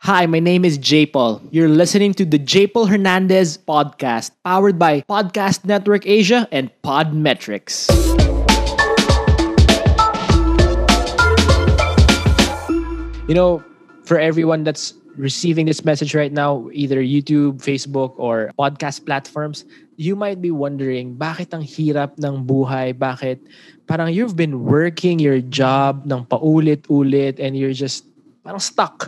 Hi, my name is J Paul. You're listening to the J Paul Hernandez podcast, powered by Podcast Network Asia and Podmetrics. You know, for everyone that's receiving this message right now, either YouTube, Facebook, or podcast platforms, you might be wondering, bakit ang hirap ng buhay? Bakit parang you've been working your job ng paulit-ulit and you're just parang stuck?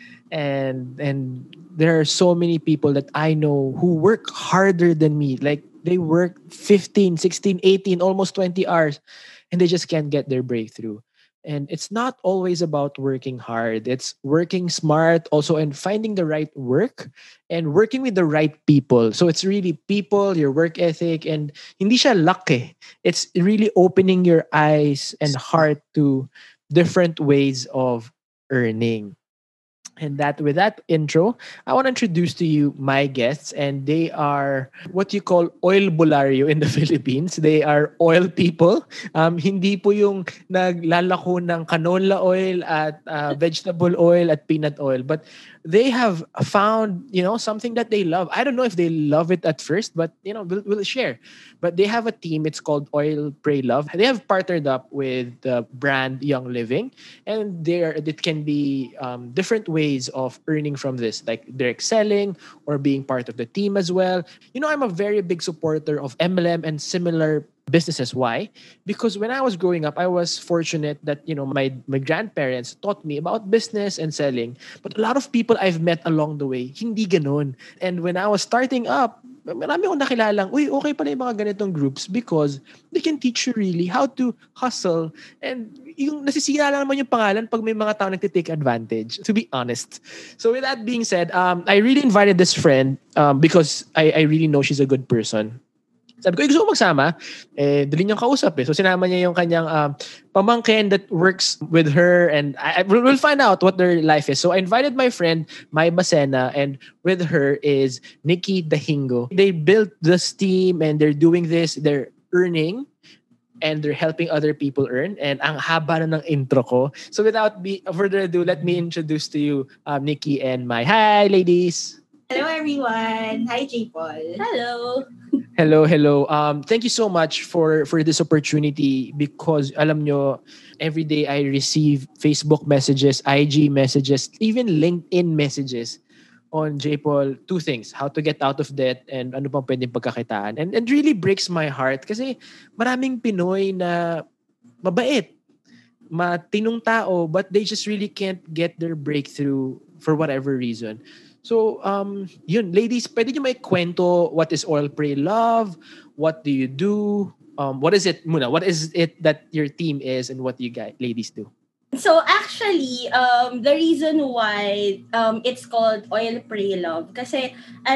And there are so many people that I know who work harder than me. Like they work 15, 16, 18, almost 20 hours and they just can't get their breakthrough. And it's not always about working hard. It's working smart also and finding the right work and working with the right people. So it's really people, your work ethic, and hindi siya luck eh. It's really opening your eyes and heart to different ways of earning. And that with that intro, I want to introduce to you my guests, and they are what you call oil bulario in the Philippines. They are oil people. Hindi po yung naglalako ng canola oil at vegetable oil at peanut oil, but they have found something that they love. I don't know if they love it at first, but we'll share. But they have a team. It's called Oil Pray Love. They have partnered up with the brand Young Living, and it can be different ways of earning from this, like direct selling or being part of the team as well. I'm a very big supporter of MLM and similar businesses. Why? Because when I was growing up, I was fortunate that my grandparents taught me about business and selling. But a lot of people I've met along the way, hindi ganun. And when I was starting up, marami akong nakilalang, uy, okay pala yung mga ganitong groups because they can teach you really how to hustle. And yung nasisira lang naman yung pangalan pag may mga tao nagtitake advantage, to be honest. So with that being said, I really invited this friend because I really know she's a good person. Sabi ko, gusto ko magsama. Dali niyang kausap eh. So sinama niya yung kanyang pamangkin that works with her, and we'll find out what their life is. So I invited my friend, Mai Basena, and with her is Nikki Dahingo. They built this team and they're doing this. They're earning and they're helping other people earn. And ang haba na ng intro ko. So without further ado, let me introduce to you Nikki and Mai. Hi, ladies! Hello, everyone. Hi, J. Paul. Hello. Hello. Thank you so much for this opportunity because alam nyo, every day I receive Facebook messages, IG messages, even LinkedIn messages on J. Paul. Two things, how to get out of debt and ano pang pwedeng pagkakitaan. And it really breaks my heart kasi maraming Pinoy na mabait, matinong tao, but they just really can't get their breakthrough for whatever reason. So, yun, ladies, pwede nyo may kwento what is Oil Pray Love? What do you do? What is it, muna? What is it that your team is and what you guys, ladies do? So actually, the reason why it's called Oil Pray Love kasi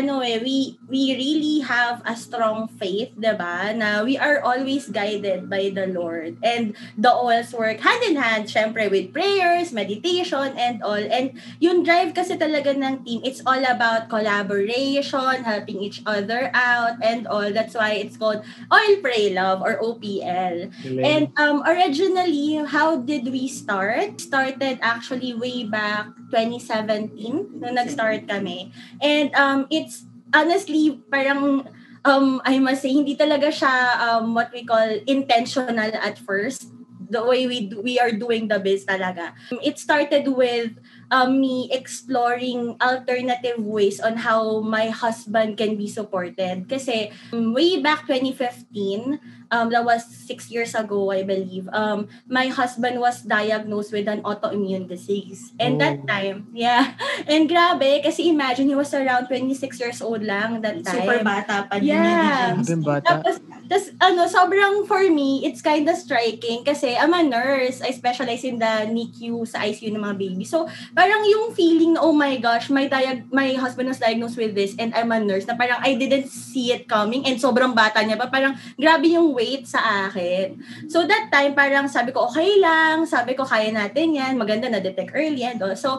we really have a strong faith, 'di ba? Na we are always guided by the Lord, and the oils work hand in hand syempre with prayers, meditation and all. And yung drive kasi talaga ng team, it's all about collaboration, helping each other out and all. That's why it's called Oil Pray Love or OPL. And originally, how did we start? Started actually way back 2017 nung nag-start kami. And it's honestly parang I must say hindi talaga siya what we call intentional at first. The way we are doing the biz talaga. It started with me exploring alternative ways on how my husband can be supported. Kasi way back 2015, that was 6 years ago, I believe, my husband was diagnosed with an autoimmune disease. And that time, yeah. And grabe, kasi imagine, he was around 26 years old lang that time. Super bata pa din Yeah. yun. Tapos, sobrang for me, it's kind of striking kasi I'm a nurse. I specialize in the NICU sa ICU ng mga baby. So, parang yung feeling na, oh my gosh, my husband was diagnosed with this and I'm a nurse, na parang I didn't see it coming and sobrang bata niya pa. Parang grabe yung weight sa akin. So, that time, parang sabi ko, okay lang. Sabi ko, kaya natin yan. Maganda na detect early and all. So,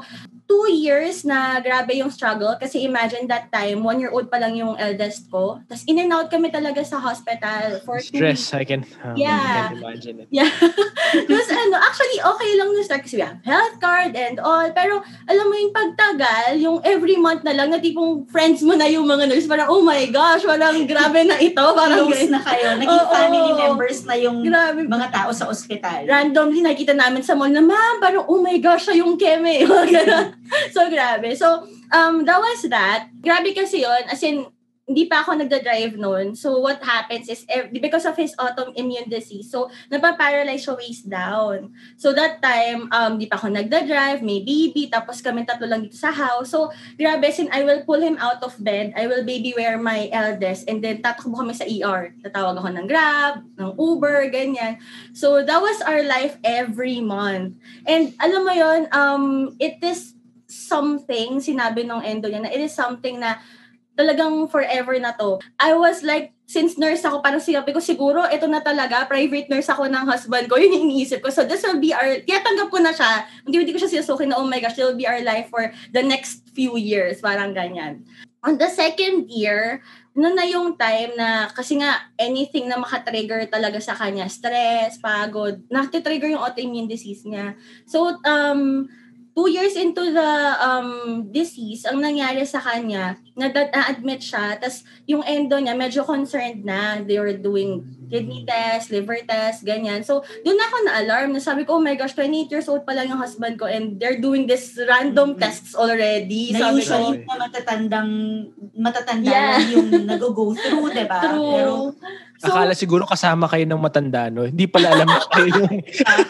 2 years na grabe yung struggle kasi imagine that time, 1-year-old pa lang yung eldest ko. Tapos in and out kami talaga sa hospital for 2 weeks. Stress, I can imagine it. Yeah. Tapos actually okay lang na start kasi we have health card and all. Pero alam mo yung pagtagal, yung every month na lang na tipong friends mo na yung mga nurse. Parang, oh my gosh, walang grabe na ito. Parang Close na kayo. Naging family members na yung grabe. mga tao sa ospital. Randomly nakita namin sa mall na, ma'am, parang, oh my gosh, siya yung Keme. So, grabe. So, that was that. Grabe kasi yon, as in, hindi pa ako nagda-drive noon. So, what happens is, because of his autoimmune disease, so, napaparalyze siya waist down. So, that time, di pa ako nagda-drive, may baby, tapos kami tatlo lang dito sa house. So, grabe, sin I will pull him out of bed, I will baby wear my eldest, and then tatakbo kami sa ER. Tatawag ako ng Grab, ng Uber, ganyan. So, that was our life every month. And, alam mo yon, it is something, sinabi nung endo niya, na it is something na talagang forever na to. I was like, since nurse ako, parang sinabi ko, siguro, ito na talaga, private nurse ako ng husband ko, yun yung iniisip ko. So this will be our, tanggap ko na siya. Hindi ko siya sinusukin na, oh my gosh, it will be our life for the next few years, parang ganyan. On the second year, na yung time na, kasi nga, anything na makatrigger talaga sa kanya, stress, pagod, natitrigger yung autoimmune disease niya. So, 2 years into the disease, ang nangyari sa kanya, na-admit siya, tas yung endo niya, medyo concerned na. They were doing kidney test, liver test, ganyan. So, doon ako na-alarm. Nasabi ko, oh my gosh, 28 years old pa lang yung husband ko and they're doing this random tests already. Na Sabi usually ko, na matatanda lang yung nag-go through, diba? True. Pero, so, Akala siguro kasama kayo ng matanda, no? Hindi pala alam na kayo yung...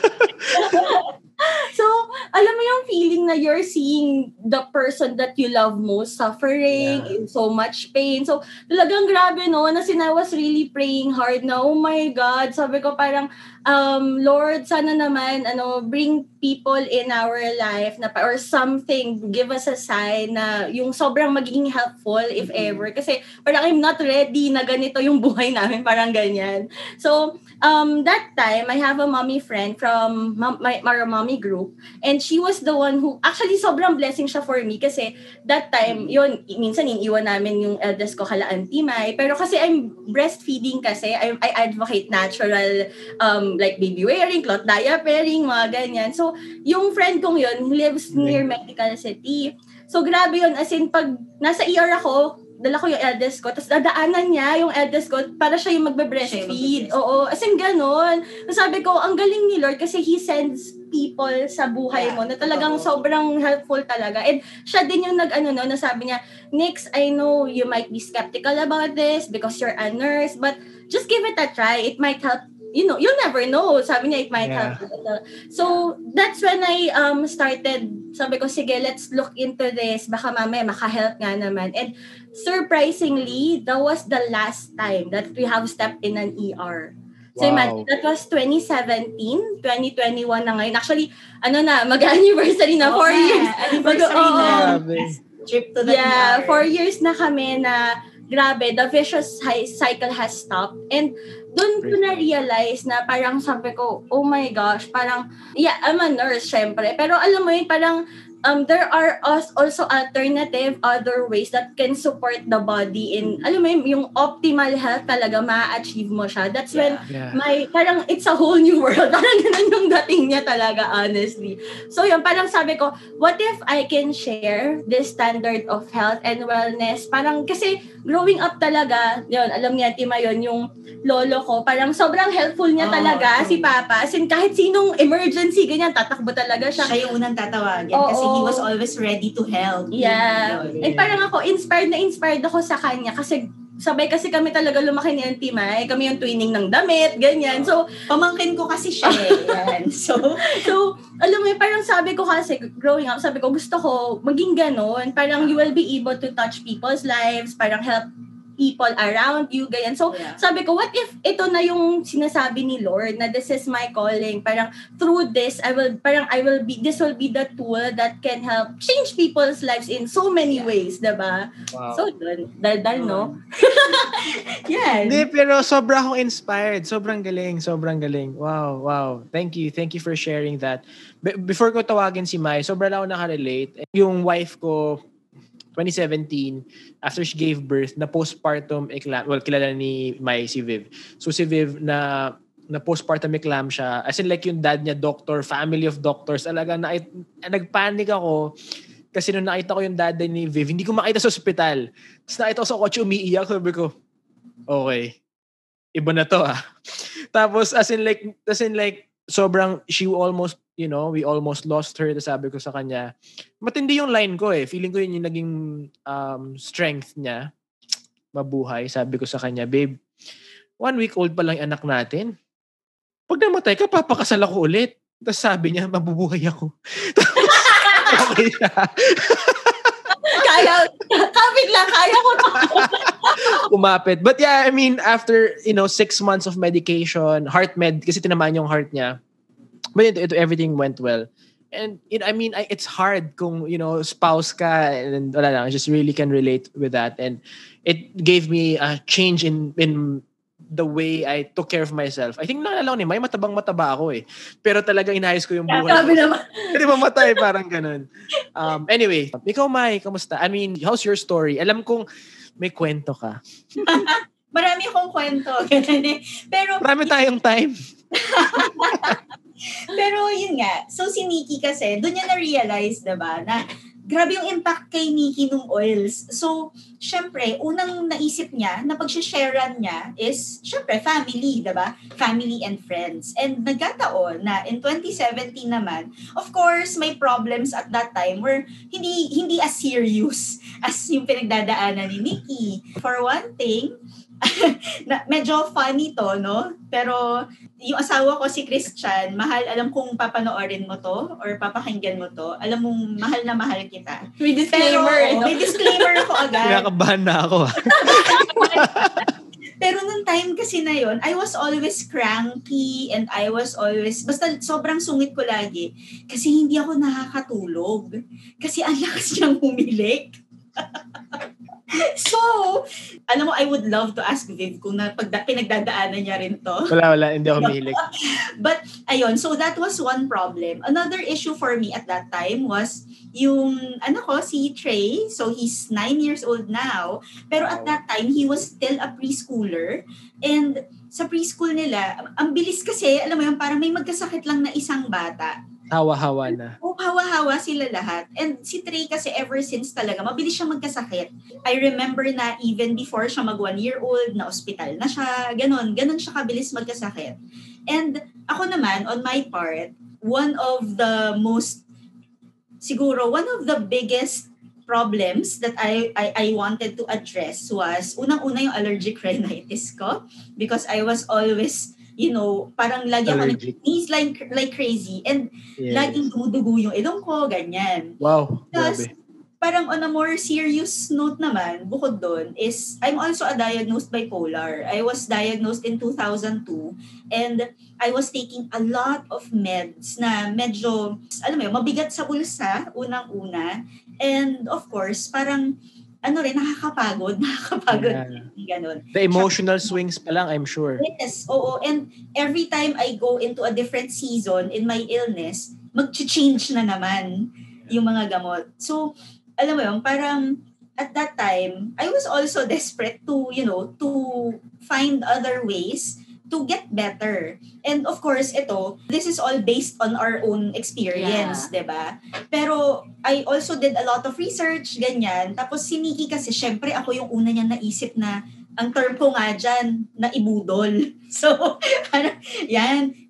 So, alam mo yung feeling na you're seeing the person that you love most suffering, in so much pain. So, talagang grabe, no? As in, I was really praying hard na, oh my God, sabi ko parang, Lord, sana naman, bring people in our life na or something, give us a sign na yung sobrang magiging helpful if ever. Kasi parang I'm not ready na ganito yung buhay namin, parang ganyan. So, that time, I have a mommy friend from our mommy group, and she was the one who, actually, sobrang blessing siya for me kasi that time, yun, minsan iniiwan namin yung eldest ko kala Auntie Mai, pero kasi I'm breastfeeding kasi, I advocate natural, like baby wearing, cloth diapering, mga ganyan. So, yung friend kong yun, lives near Medical City. So, grabe yun, as in, pag nasa ER ako, dala ko yung eldest ko, tapos dadaanan niya yung eldest ko para siya yung magbe-breastfeed. Oo, as in ganon. Sabi ko, ang galing ni Lord kasi He sends people sa buhay mo na talagang sobrang helpful talaga. And siya din yung nasabi niya, Nix, I know you might be skeptical about this because you're a nurse, but just give it a try. It might help. You'll never know. Sabi niya, it might help. So, that's when I started, sabi ko, sige, let's look into this. Baka mamaya makahelp nga naman. And surprisingly, that was the last time that we have stepped in an ER. So, imagine, that was 2017, 2021 na ngayon. Actually, mag-anniversary na, 4 years. Anniversary na. Trip to the ER. 4 years na kami na, grabe, the vicious cycle has stopped. And doon ko na-realize na parang sabi ko, oh my gosh, parang, I'm a nurse, syempre. Pero alam mo yun, parang, there are also alternative other ways that can support the body in, alam mo yun, yung optimal health talaga, ma-achieve mo siya. That's when parang it's a whole new world. Parang ganun yung dating niya talaga, honestly. So yun, parang sabi ko, what if I can share this standard of health and wellness? Parang kasi growing up talaga, yun, alam niya, Tima, yun, yung lolo ko, parang sobrang helpful niya talaga, si Papa. As in, kahit sinong emergency, ganyan, tatakbo talaga siya. Siya yung unang tatawagin kasi he was always ready to help. Yeah. And parang ako, inspired ako sa kanya kasi sabay kasi kami talaga lumaki ni Auntie Mai. Kami yung twinning ng damit, ganyan. So, pamangkin ko kasi siya yan. So, alam mo, parang sabi ko kasi, growing up, sabi ko, gusto ko maging ganon. Parang you will be able to touch people's lives, parang help people around you, ganyan. So, sabi ko, what if ito na yung sinasabi ni Lord na this is my calling? Parang through this, this will be the tool that can help change people's lives in so many ways, diba? Wow. So, dal, no? Yan. Hindi, pero sobra akong inspired. Sobrang galing. Wow. Thank you for sharing that. Before ko tawagin si Mai, sobra lang ako nakarelate. Yung wife ko, 2017, after she gave birth, na postpartum kilala ni Mai si Viv. So si Viv na postpartum eclampsia, as in like yung dad niya doctor, family of doctors, talaga nagpanic ako kasi nung nakita ko yung dad ni Viv, hindi ko makita sa ospital. Tapos nakita ko sa kotse umiiyak, sabi ko, okay, iba na to Tapos as in like sobrang, she almost, we almost lost her. Sabi ko sa kanya, matindi yung line ko Feeling ko yun yung naging strength niya. Mabuhay. Sabi ko sa kanya, babe, 1 week old pa lang yung anak natin. Pag namatay ka, papakasal ako ulit. Tapos sabi niya, mabubuhay ako. Tapos, okay siya. Kaya ko na. Umapit. But yeah, I mean, after, 6 months of medication, heart med, kasi tinamaan yung heart niya, but everything went well. And it's hard kung, spouse ka and wala lang, I just really can relate with that. And it gave me a change in the way I took care of myself. I think naalala ko may matabang-mataba ako Pero talagang inayos ko yung buhay. Sabi naman. Hindi mamatay, parang ganun. Anyway, ikaw Mai, kamusta? I mean, how's your story? Alam kong may kwento ka. Marami akong kwento. Pero marami tayong time. Pero yun nga, so si Nikki kasi, doon niya na-realize, diba, na grabe yung impact kay Nikki nung oils. So, syempre, unang naisip niya, na pag-sharean niya is, syempre, family, diba? Family and friends. And nagkataon na in 2017 naman, of course, may problems at that time where hindi as serious as yung pinagdadaanan ni Nikki. For one thing, medyo funny to, no? Pero yung asawa ko si Christian, alam kong papanoorin mo to or papakinggan mo to. Alam mong mahal na mahal kita. May disclaimer. Pero, may disclaimer ako agad. Kinakabahan na ako. Pero nung time kasi na yon, I was always cranky and I was always, basta sobrang sungit ko lagi kasi hindi ako nakakatulog. Kasi ang lakas niyang humilik. So, alam mo, I would love to ask Viv kung pinagdadaanan niya rin to. Wala, hindi ako mahilig. But, ayun, so that was one problem. Another issue for me at that time was yung, si Trey. So, he's 9 years old now. Pero at that time, he was still a preschooler. And sa preschool nila, ang bilis kasi, alam mo yun, parang may magkasakit lang na isang bata. Hawa-hawa na. Hawa-hawa sila lahat. And si Trey kasi ever since talaga, mabilis siya magkasakit. I remember na even before siya mag 1 year old, na ospital na siya, ganun siya kabilis magkasakit. And ako naman, on my part, one of the biggest problems that I wanted to address was, unang-una yung allergic rhinitis ko because I was always parang lagi ako nag-sneeze like crazy and laging dumudugo yung ilong ko, ganyan. Wow, Tapos, parang on a more serious note naman, bukod doon, is I'm also a diagnosed bipolar. I was diagnosed in 2002 and I was taking a lot of meds na medyo, mabigat sa bulsa, unang-una. And of course, parang nakakapagod. Ganon. The emotional swings pa lang, I'm sure. Yes, oo. And every time I go into a different season in my illness, mag-change na naman yung mga gamot. So, alam mo yun, parang at that time, I was also desperate to find other ways to get better. And of course, this is all based on our own experience, diba? Pero I also did a lot of research, ganyan. Tapos si Nikki kasi, syempre ako yung una niyang naisip na, ang term ko nga dyan, na ibudol. So, yan.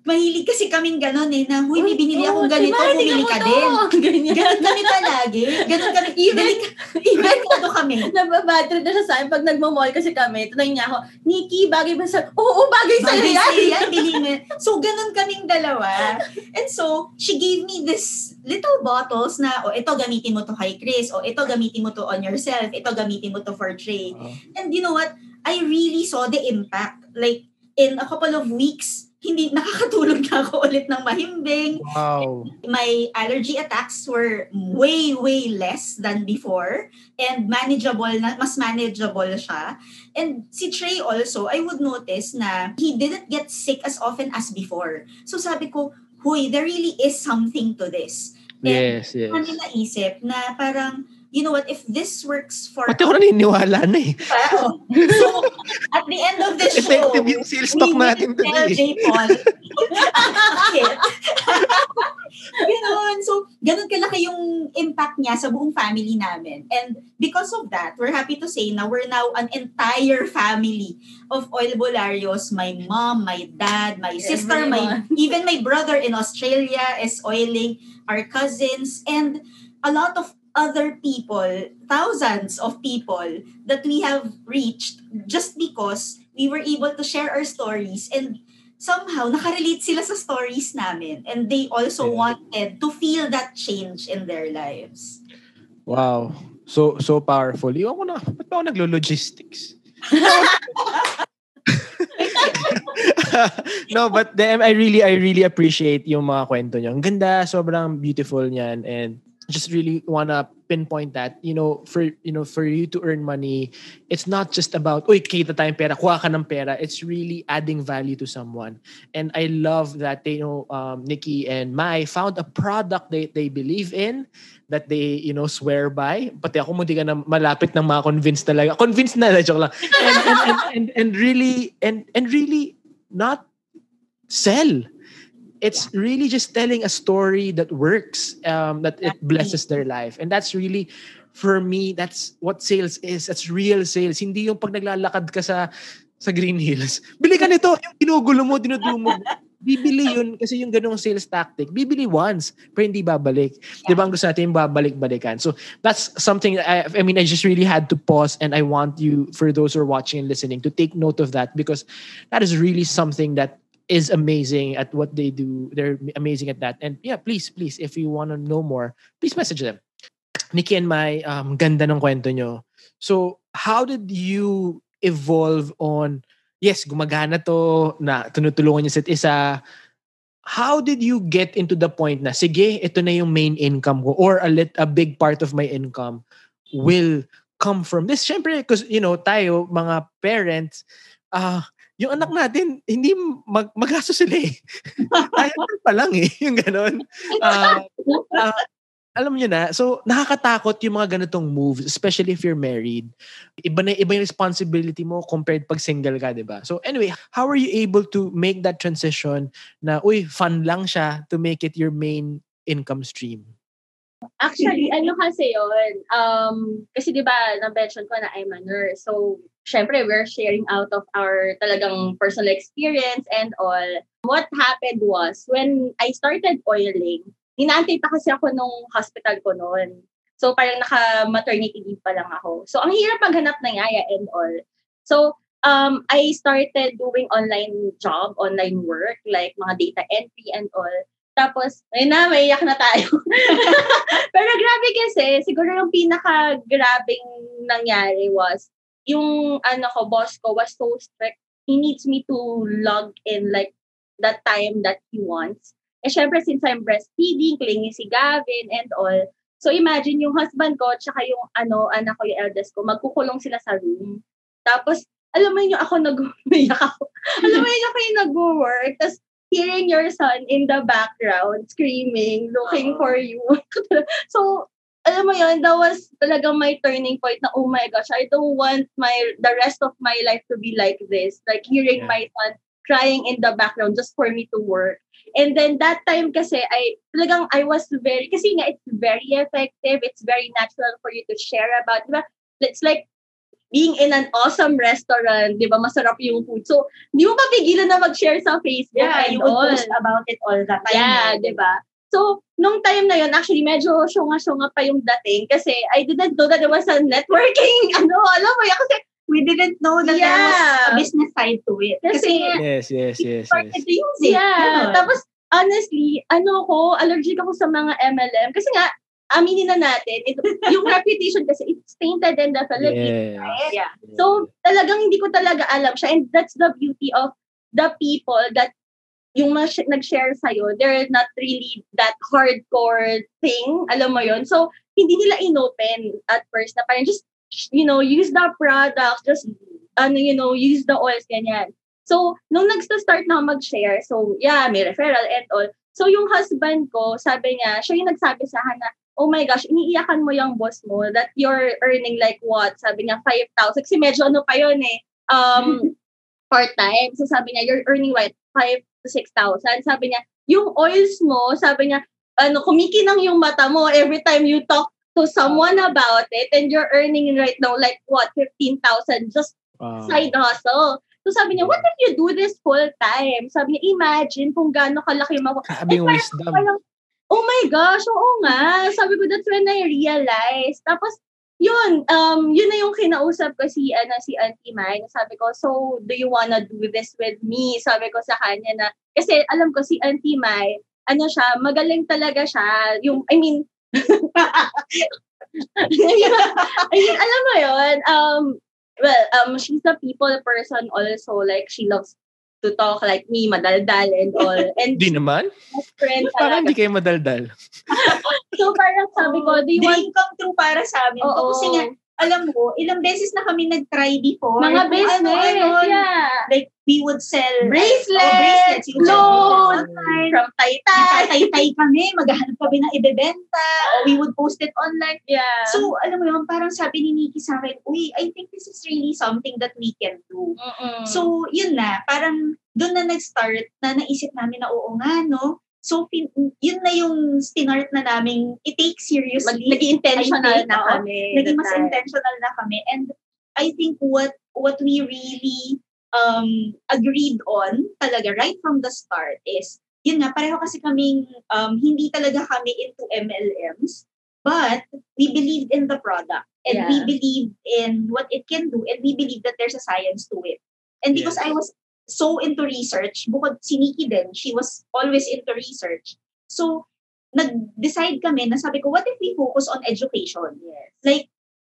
mahilig kasi kaming ganon na, huy, may binili akong ganito, bumili ka din. Ganon kami palagi. Ganon kami. Even kami. Nababadrip na siya sa akin pag nagmamall kasi kami. Tanong niya ako, Nikki, bagay ba sa... Oo, bagay sa'yo yan. Bili mo. So, ganon kaming dalawa. And so, she gave me this little bottles na, ito gamitin mo to kay Chris. Ito gamitin mo to on yourself. Ito gamitin mo to for Trey. And you know what? I really saw the impact. Like, in a couple of weeks, hindi nakakatulog na ako ulit ng mahimbing. Wow. My allergy attacks were way, way less than before and mas manageable siya. And si Trey also, I would notice na he didn't get sick as often as before. So sabi ko, huy, there really is something to this. And Yes. Ano naisip na parang, you know what, if this works for... Pati ako naniniwala na eh. So, at the end of the show, effective yung sales talk natin today. Tell J. Paul. Ganon. So, ganon kalaki yung impact niya sa buong family namin. And because of that, we're happy to say na we're now an entire family of Oil Bolarios. My mom, my dad, my sister, even my brother in Australia is oiling, our cousins, and a lot of other people, thousands of people that we have reached just because we were able to share our stories and somehow nakarelate sila sa stories namin and they also wanted to feel that change in their lives. Wow. So powerful. Ba't ba ako naglo-logistics? No, but I really appreciate yung mga kwento nyo. Ang ganda, sobrang beautiful niyan and just really wanna pinpoint that, for you to earn money, it's not just about, kita tayong pera, kuha ka ng pera. It's really adding value to someone. And I love that Nikki and Mai found a product they believe in, that they, swear by. Pati ako, hindi ka na malapit ng mga convinced talaga. Convinced na, joke lang. And really not sell. It's really just telling a story that works, that it blesses their life. And that's really, for me, that's what sales is. That's real sales. Hindi yung pag naglalakad ka sa Green Hills. Bili ka nito, yung ginugulo mo, dinudumog. Bibili yun kasi yung ganung sales tactic. Bibili once, pero hindi babalik. Yeah. Diba ang gusto natin yung babalik-balikan. So that's something I just really had to pause and I want you, for those who are watching and listening, to take note of that because that is really something that is amazing at what they do. They're amazing at that. And yeah, please, if you want to know more, please message them. Nikki and Mai, ganda ng kwento nyo. So, how did you evolve on, yes, gumagana to, na tunutulungan niyo sa isa. How did you get into the point na, sige, ito na yung main income ko or a big part of my income will come from this? Siyempre, because, tayo, mga parents, yung anak natin, hindi magastos sila eh. Ayaw pa lang eh. Yung ganon. Alam niyo na, so nakakatakot yung mga ganitong moves, especially if you're married. Iba yung responsibility mo compared pag single ka, diba? So anyway, how are you able to make that transition na, fun lang siya to make it your main income stream? Actually, kasi yun, kasi diba, na-mention ko na I'm a nurse. So, syempre, we're sharing out of our talagang personal experience and all. What happened was, when I started oiling, inaantay pa kasi ako nung hospital ko noon. So, parang naka-maternity leave pa lang ako. So, ang hirap maghanap ng yaya and all. So, I started doing online work, like mga data entry and all. Tapos, maiyak na tayo. Pero grabe kasi, siguro yung pinaka-grabing nangyari was, yung boss ko was so strict. He needs me to log in like that time that he wants. Eh, syempre, since I'm breastfeeding, clingy si Gavin and all. So, imagine yung husband ko, tsaka yung anak ko, yung eldest ko, magkukulong sila sa room. Tapos, alam mo yun, ako nag-umiyak ako. Alam mo yun, ako yung nag-work. Tapos, hearing your son in the background, screaming, looking for you. So, alam mo yun, that was talagang my turning point na, oh my gosh, I don't want the rest of my life to be like this. Like, hearing my son crying in the background just for me to work. And then that time kasi, I was kasi nga, it's very effective, it's very natural for you to share about, diba? It's like, being in an awesome restaurant, di ba, masarap yung food. So, di mo mapigilan na mag-share sa Facebook and you would all. post about it all the time. Yeah, di ba? So, nung time na yun, actually, medyo syunga-syunga pa yung dating kasi I didn't know that there was a networking, alam mo yan, kasi we didn't know that there was a business side to it. Kasi, yes. started to use it. Yeah, tapos, honestly, allergic ako sa mga MLM. Kasi nga, aminin na natin, yung reputation kasi, it's tainted in the Philippines. Yeah. Right? Yeah. So, talagang hindi ko talaga alam siya. And that's the beauty of the people that yung nag-share sa'yo, they're not really that hardcore thing. Alam mo yon. So, hindi nila inopen at first na parang just, use the product, just, use the oils, ganyan. So, nung nag-start na mag-share, so, yeah, may referral and all. So, yung husband ko, sabi niya, siya yung nagsabi sa akin na, oh my gosh, iniiyakan mo yung boss mo that you're earning like what? Sabi niya, 5,000. Kasi medyo pa yun part-time. So, sabi niya, you're earning what? 5,000 to 6,000. Sabi niya, yung oils mo, sabi niya, kumikinang yung mata mo every time you talk to someone about it and you're earning right now like what? 15,000 just side hustle. So sabi niya, what if you do this full time? Sabi niya, imagine kung gaano kalaki Grabe yung wisdom. Oh my gosh, oo nga. Sabi ko, that's when I realized. Tapos, yun na yung kinausap ko si Auntie Mai. Sabi ko, so, do you wanna do this with me? Sabi ko sa kanya na, kasi alam ko si Auntie Mai, magaling talaga siya. Alam mo yun, she's a people person also, like, she loves to talk like me, madaldal and all. And di naman? Parang hindi kayo madaldal. So parang sabi ko, do you dream come true para sa amin. Kasi nga, alam mo, ilang beses na kami nag-try before. Mga business, yeah. Like, we would sell bracelets, clothes, from Taytay. Taytay kami, maghahanap kami ng ibebenta, or we would post it online. Yeah. So, alam mo yun, parang sabi ni Nikki sa akin, uy, I think this is really something that we can do. Mm-mm. So, yun na, parang doon na nag-start na naisip namin na oo nga, no? So, yun na yung start na namin i-take seriously. Naging intentional na kami. Naging mas intentional na kami. And I think what we really agreed on talaga right from the start is, yun nga, pareho kasi kaming hindi talaga kami into MLMs, but we believed in the product. And we believed in what it can do. And we believe that there's a science to it. And because I was so into research, bukod si Nikki din, she was always into research. So, nag-decide kami na sabi ko, what if we focus on education? Yes. Like,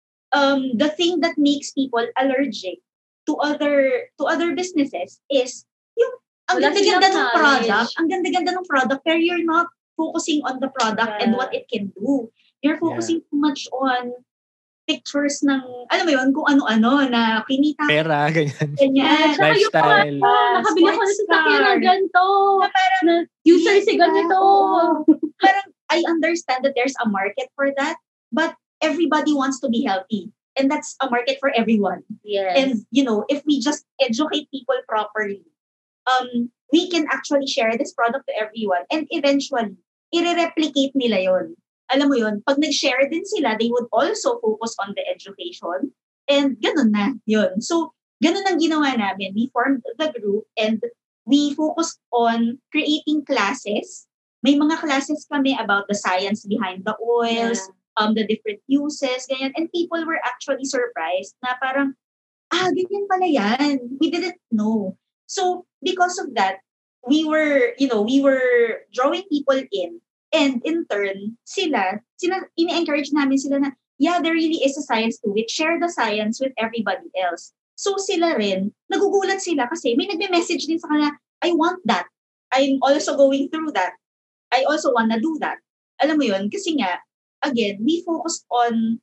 the thing that makes people allergic to other businesses is yung ang ganda-ganda ng product, pero you're not focusing on the product and what it can do. You're focusing too much on pictures ng, alam mo yun, kung ano-ano na kinita. Pera, ganyan. Lifestyle. Nakabili ako na sasakyan ng ganito. Na user si ganito. Parang, I understand that there's a market for that, but everybody wants to be healthy. And that's a market for everyone. Yes. And, if we just educate people properly, we can actually share this product to everyone. And eventually, i-replicate nila yon. Alam mo yun, pag nag-share din sila, they would also focus on the education. And ganun na, yun. So, ganun ang ginawa namin. We formed the group and we focused on creating classes. May mga classes kami about the science behind the oils, the different uses, ganyan. And people were actually surprised na parang, ganyan pala yan. We didn't know. So, because of that, we were drawing people in. And in turn, sila ini-encourage namin sila na, there really is a science to it. Share the science with everybody else. So sila rin, nagugulat sila kasi may nagme-message din sa kanila, I want that. I'm also going through that. I also wanna do that. Alam mo yun, kasi nga, again, we focused on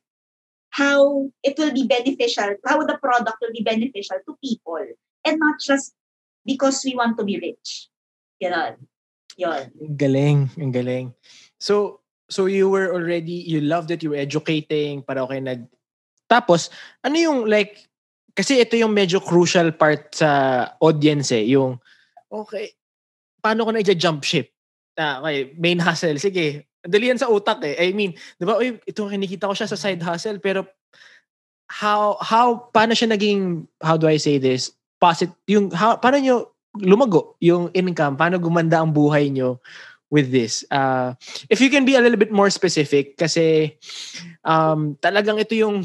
how it will be beneficial, how the product will be beneficial to people. And not just because we want to be rich. Ganon. Yun. Ang galing. So you were already, you loved it, you were educating, para okay Tapos, ano yung like, kasi ito yung medyo crucial part sa audience yung, okay, paano ko na i-jump ship? Okay, main hustle, sige, dali yan sa utak I mean, di ba, ito kinikita ko siya sa side hustle, pero paano siya naging, how do I say this, paano nyo lumago yung income, paano gumanda ang buhay nyo with this? If you can be a little bit more specific, kasi talagang ito yung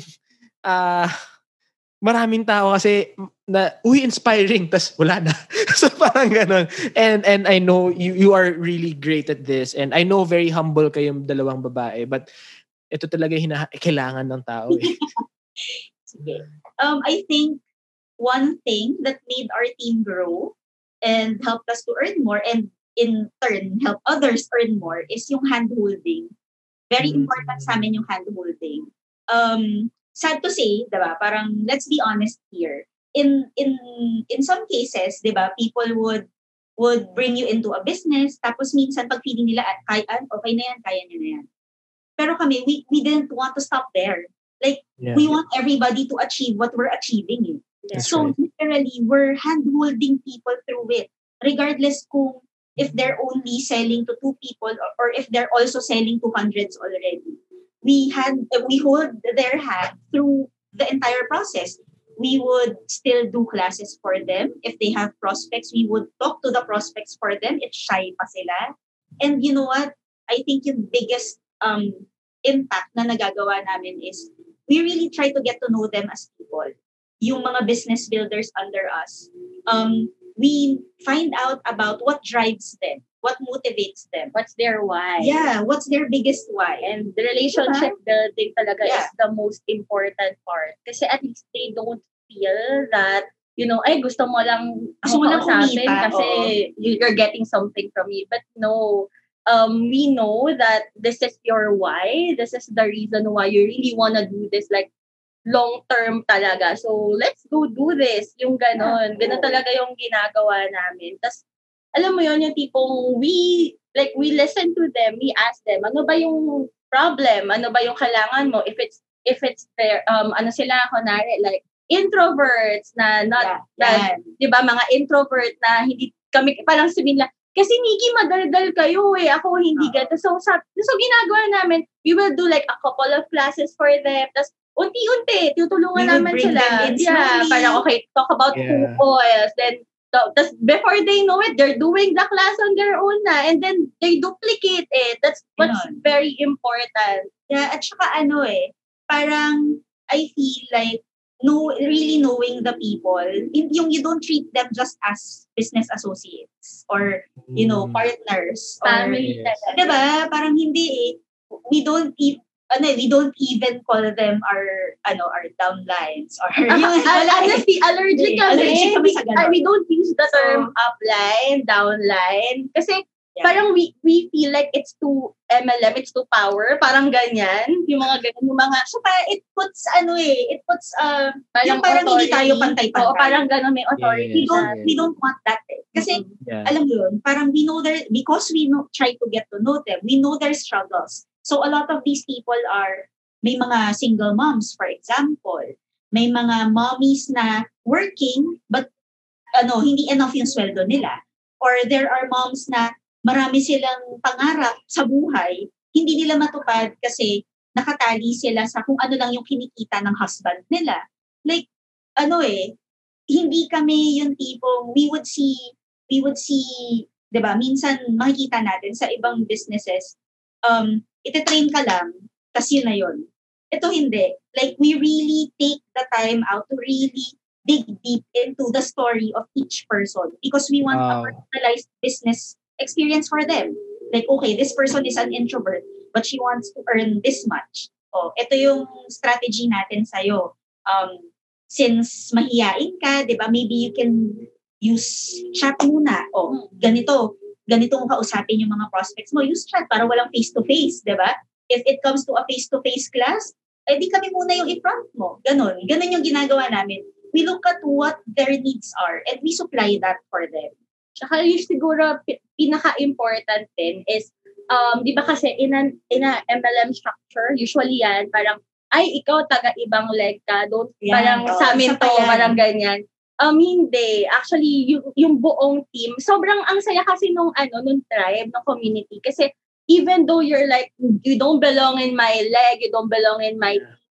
maraming tao kasi na inspiring, tas wala na. So parang ganun. And I know you are really great at this, and I know very humble kayong dalawang babae, but ito talaga kailangan ng tao eh. Sige. I think one thing that made our team grow and helped us to earn more, and in turn help others earn more, is yung hand-holding. Very important sa amin yung hand-holding. Sad to say, diba? Parang let's be honest here. In some cases, diba, people would bring you into a business, tapos minsan pag feeling nila okay na yan, kaya nyo na yan. Pero kami, we didn't want to stop there. Like, we want everybody to achieve what we're achieving. So literally, we're hand-holding people through it. Regardless kung if they're only selling to 2 people or if they're also selling to hundreds already. We hold their hand through the entire process. We would still do classes for them. If they have prospects, we would talk to the prospects for them if shy pa sila. And you know what? I think yung biggest impact na nagagawa namin is we really try to get to know them as people. Yung mga business builders under us. We find out about what drives them, what motivates them. What's their why? Yeah, what's their biggest why? And the relationship building talaga is the most important part. Kasi at least they don't feel that, ay gusto mo lang ako kausapin kasi you're getting something from me. But no, we know that this is your why. This is the reason why you really want to do this, like, long-term talaga. So, let's go do this. Yung ganon. Ganon talaga yung ginagawa namin. Tapos, alam mo yun, yung tipong we listen to them, we ask them, ano ba yung problem? Ano ba yung kailangan mo? If it's there, ano sila, kunwari, like, introverts na di ba, mga introvert na hindi kami, parang sabihin lang, kasi Nikki, madaldal kayo eh. Ako hindi ganito. So, ginagawa namin, we will do like a couple of classes for them. Tapos, unti-unti, tutulungan namin sila. Parang okay, talk about food oils. Then, before they know it, they're doing the class on their own na. And then, they duplicate it. That's what's very important. Yeah, at saka parang I feel like really knowing the people, yung you don't treat them just as business associates or, partners. Family. Diba? Parang hindi we don't even call them our downlines or honestly, allergic kami. We don't use the term So, upline, downline. Kasi parang we feel like it's too MLM, it's too power. Parang ganyan. Yung mga ganyan. Yung mga, so it puts parang hindi tayo pantay-pantay. Parang gano'n, may authority. We don't want that. Kasi, alam mo yun, parang we know because we try to get to know them, we know their struggles. So a lot of these people may mga single moms, for example. May mga mommies na working, but hindi enough yung sweldo nila. Or there are moms na marami silang pangarap sa buhay, hindi nila matupad kasi nakatali sila sa kung ano lang yung kinikita ng husband nila. Like, hindi kami yung tipong we would see, diba, minsan makikita natin sa ibang businesses, ititrain ka lang, tas yun na yun. Ito hindi. Like, we really take the time out to really dig deep into the story of each person because we want a personalized business experience for them. Like, okay, this person is an introvert, but she wants to earn this much. Ito yung strategy natin sa'yo. Since mahiyain ka, diba, maybe you can use chat muna. Ganito mo kausapin yung mga prospects mo. Use chat para walang face-to-face, diba? If it comes to a face-to-face class, di kami muna yung in-front mo. Ganon yung ginagawa namin. We look at what their needs are and we supply that for them. Tsaka yung siguro pinaka-important din is, di ba kasi in a MLM structure, usually yan, parang, ikaw taga-ibang leg ka, parang sa amin to, parang ganyan. Hindi. Actually, yung buong team, sobrang ang saya kasi nung tribe, nung community. Kasi even though you're like, you don't belong in my leg, you don't belong in my team,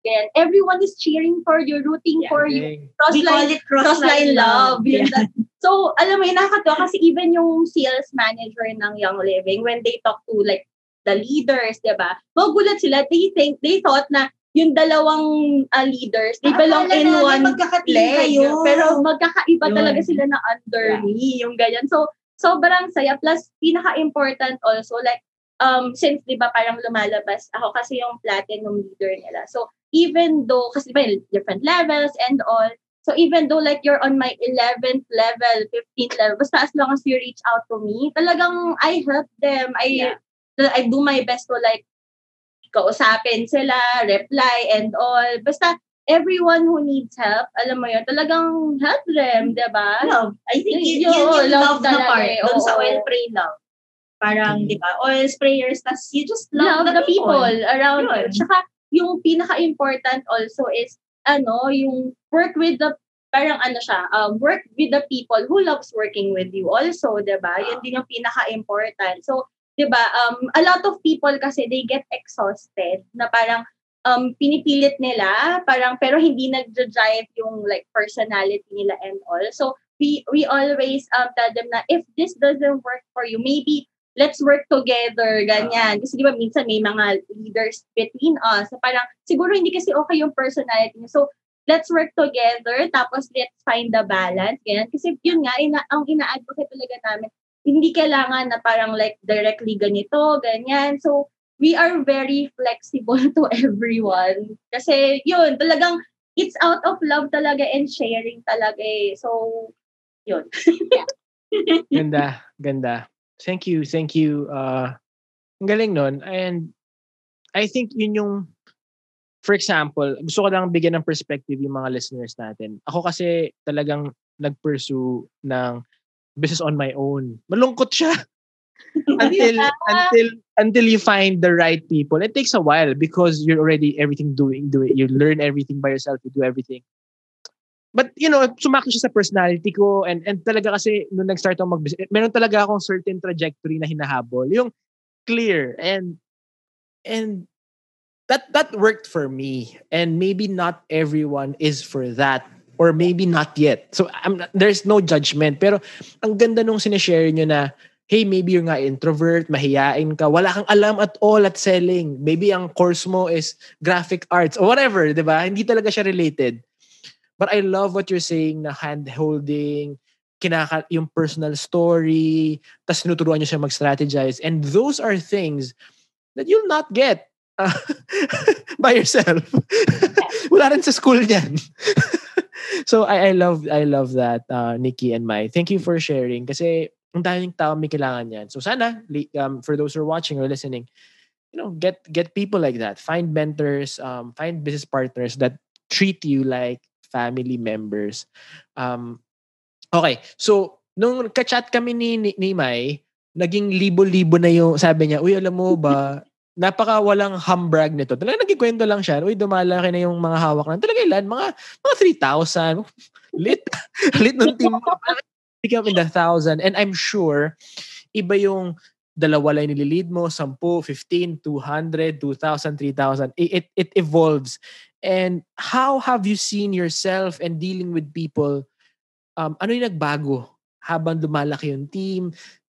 Ganyan. Everyone is cheering for you, rooting for you. We call it cross-line love. Yun that. So, alam mo, nakakatawa kasi even yung sales manager ng Young Living, when they talk to like the leaders, diba? Magulat sila. They thought na yung dalawang leaders, they belong in one leg. Pero magkakaiba talaga sila na under me, yung ganyan. So, sobrang saya. Plus, pinaka-important also, like, since, di ba, parang lumalabas, ako kasi yung platinum leader nila. So, even though, kasi diba, different levels and all, so even though like you're on my 11th level, 15th level, basta as long as you reach out to me, talagang I help them. I do my best to like, kausapin sila, reply, and all. Basta, everyone who needs help, alam mo yun, talagang help them, diba? Love. I think yun yung love na part doon sa Oil Pray Love. Parang, di ba, oil sprayers, tas you just love the people around you. Tsaka, yung pinaka-important also is, yung work with the, work with the people who loves working with you also, diba? Yun din yung pinaka-important. So, diba, a lot of people kasi they get exhausted na parang pinipilit nila, parang pero hindi nag-drive yung like personality nila and all. So we always tell them na if this doesn't work for you, maybe let's work together, ganyan. Kasi diba minsan may mga leaders between us. So parang siguro hindi kasi okay yung personality niya. So let's work together, tapos let's find the balance, ganyan. Kasi yun nga, ang ina-advocate talaga namin, hindi kailangan na parang like directly ganito, ganyan. So, we are very flexible to everyone. Kasi yun, talagang it's out of love talaga and sharing talaga eh. So, yun. Ganda. Thank you. Ang galing nun. And I think yun yung, for example, gusto ko lang bigyan ng perspective yung mga listeners natin. Ako kasi talagang nag-pursue ng business on my own. Malungkot siya. until you find the right people. It takes a while because you're already everything doing. You learn everything by yourself. You do everything. But, sumakto siya sa personality ko and talaga kasi nung nag-start ako mag-business, meron talaga akong certain trajectory na hinahabol. Yung clear and that worked for me. And maybe not everyone is for that. Or maybe not yet. So there's no judgment. Pero ang ganda nung sinishare nyo na, hey, maybe you're nga introvert, mahiyain ka, wala kang alam at all at selling. Maybe ang course mo is graphic arts or whatever, di ba? Hindi talaga siya related. But I love what you're saying na hand-holding, yung personal story, tas tinuturuan nyo siya mag-strategize. And those are things that you'll not get by yourself. Wala rin sa school niyan. So I love that, Nikki and Mai. Thank you for sharing kasi ang daming tao may kailangan yan. So sana for those who are watching or listening, get people like that. Find mentors, find business partners that treat you like family members. Okay. So nung ka-chat kami ni Mai, naging libo-libo na yung sabi niya, uy, alam mo ba, napaka walang humbrag nito. Talaga nagkikwento lang siya. Uy, dumalaki na yung mga hawak na. Talaga ilan? Mga 3,000. Lit nung team. Pick up in the 1,000. And I'm sure, iba yung dalawa lang nililid mo, 10, 15, 200, 2,000, 3,000. It evolves. And how have you seen yourself and dealing with people? Ano yung nagbago habang lumalaki yung team?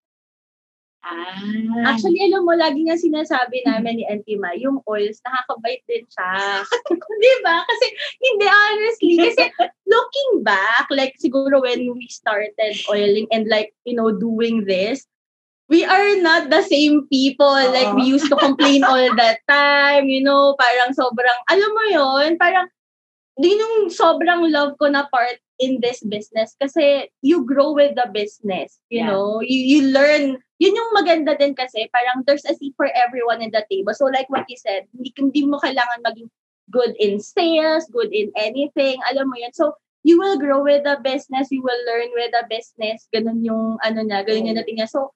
Actually, alam mo, lagi nga sinasabi namin ni Auntie Ma, yung oils, nakakabait din siya. Di ba? Kasi, hindi, honestly, kasi looking back, like, siguro when we started oiling and like, doing this, we are not the same people. Like, we used to complain all the time, parang sobrang, alam mo yun, parang, yun yung sobrang love ko na part in this business kasi you grow with the business, you know, you learn. Yun yung maganda din kasi parang there's a seat for everyone in the table. So like what you said, hindi mo kailangan maging good in sales, good in anything, alam mo yun. So you will grow with the business, you will learn with the business. Ganun yung ganun yung natin niya. So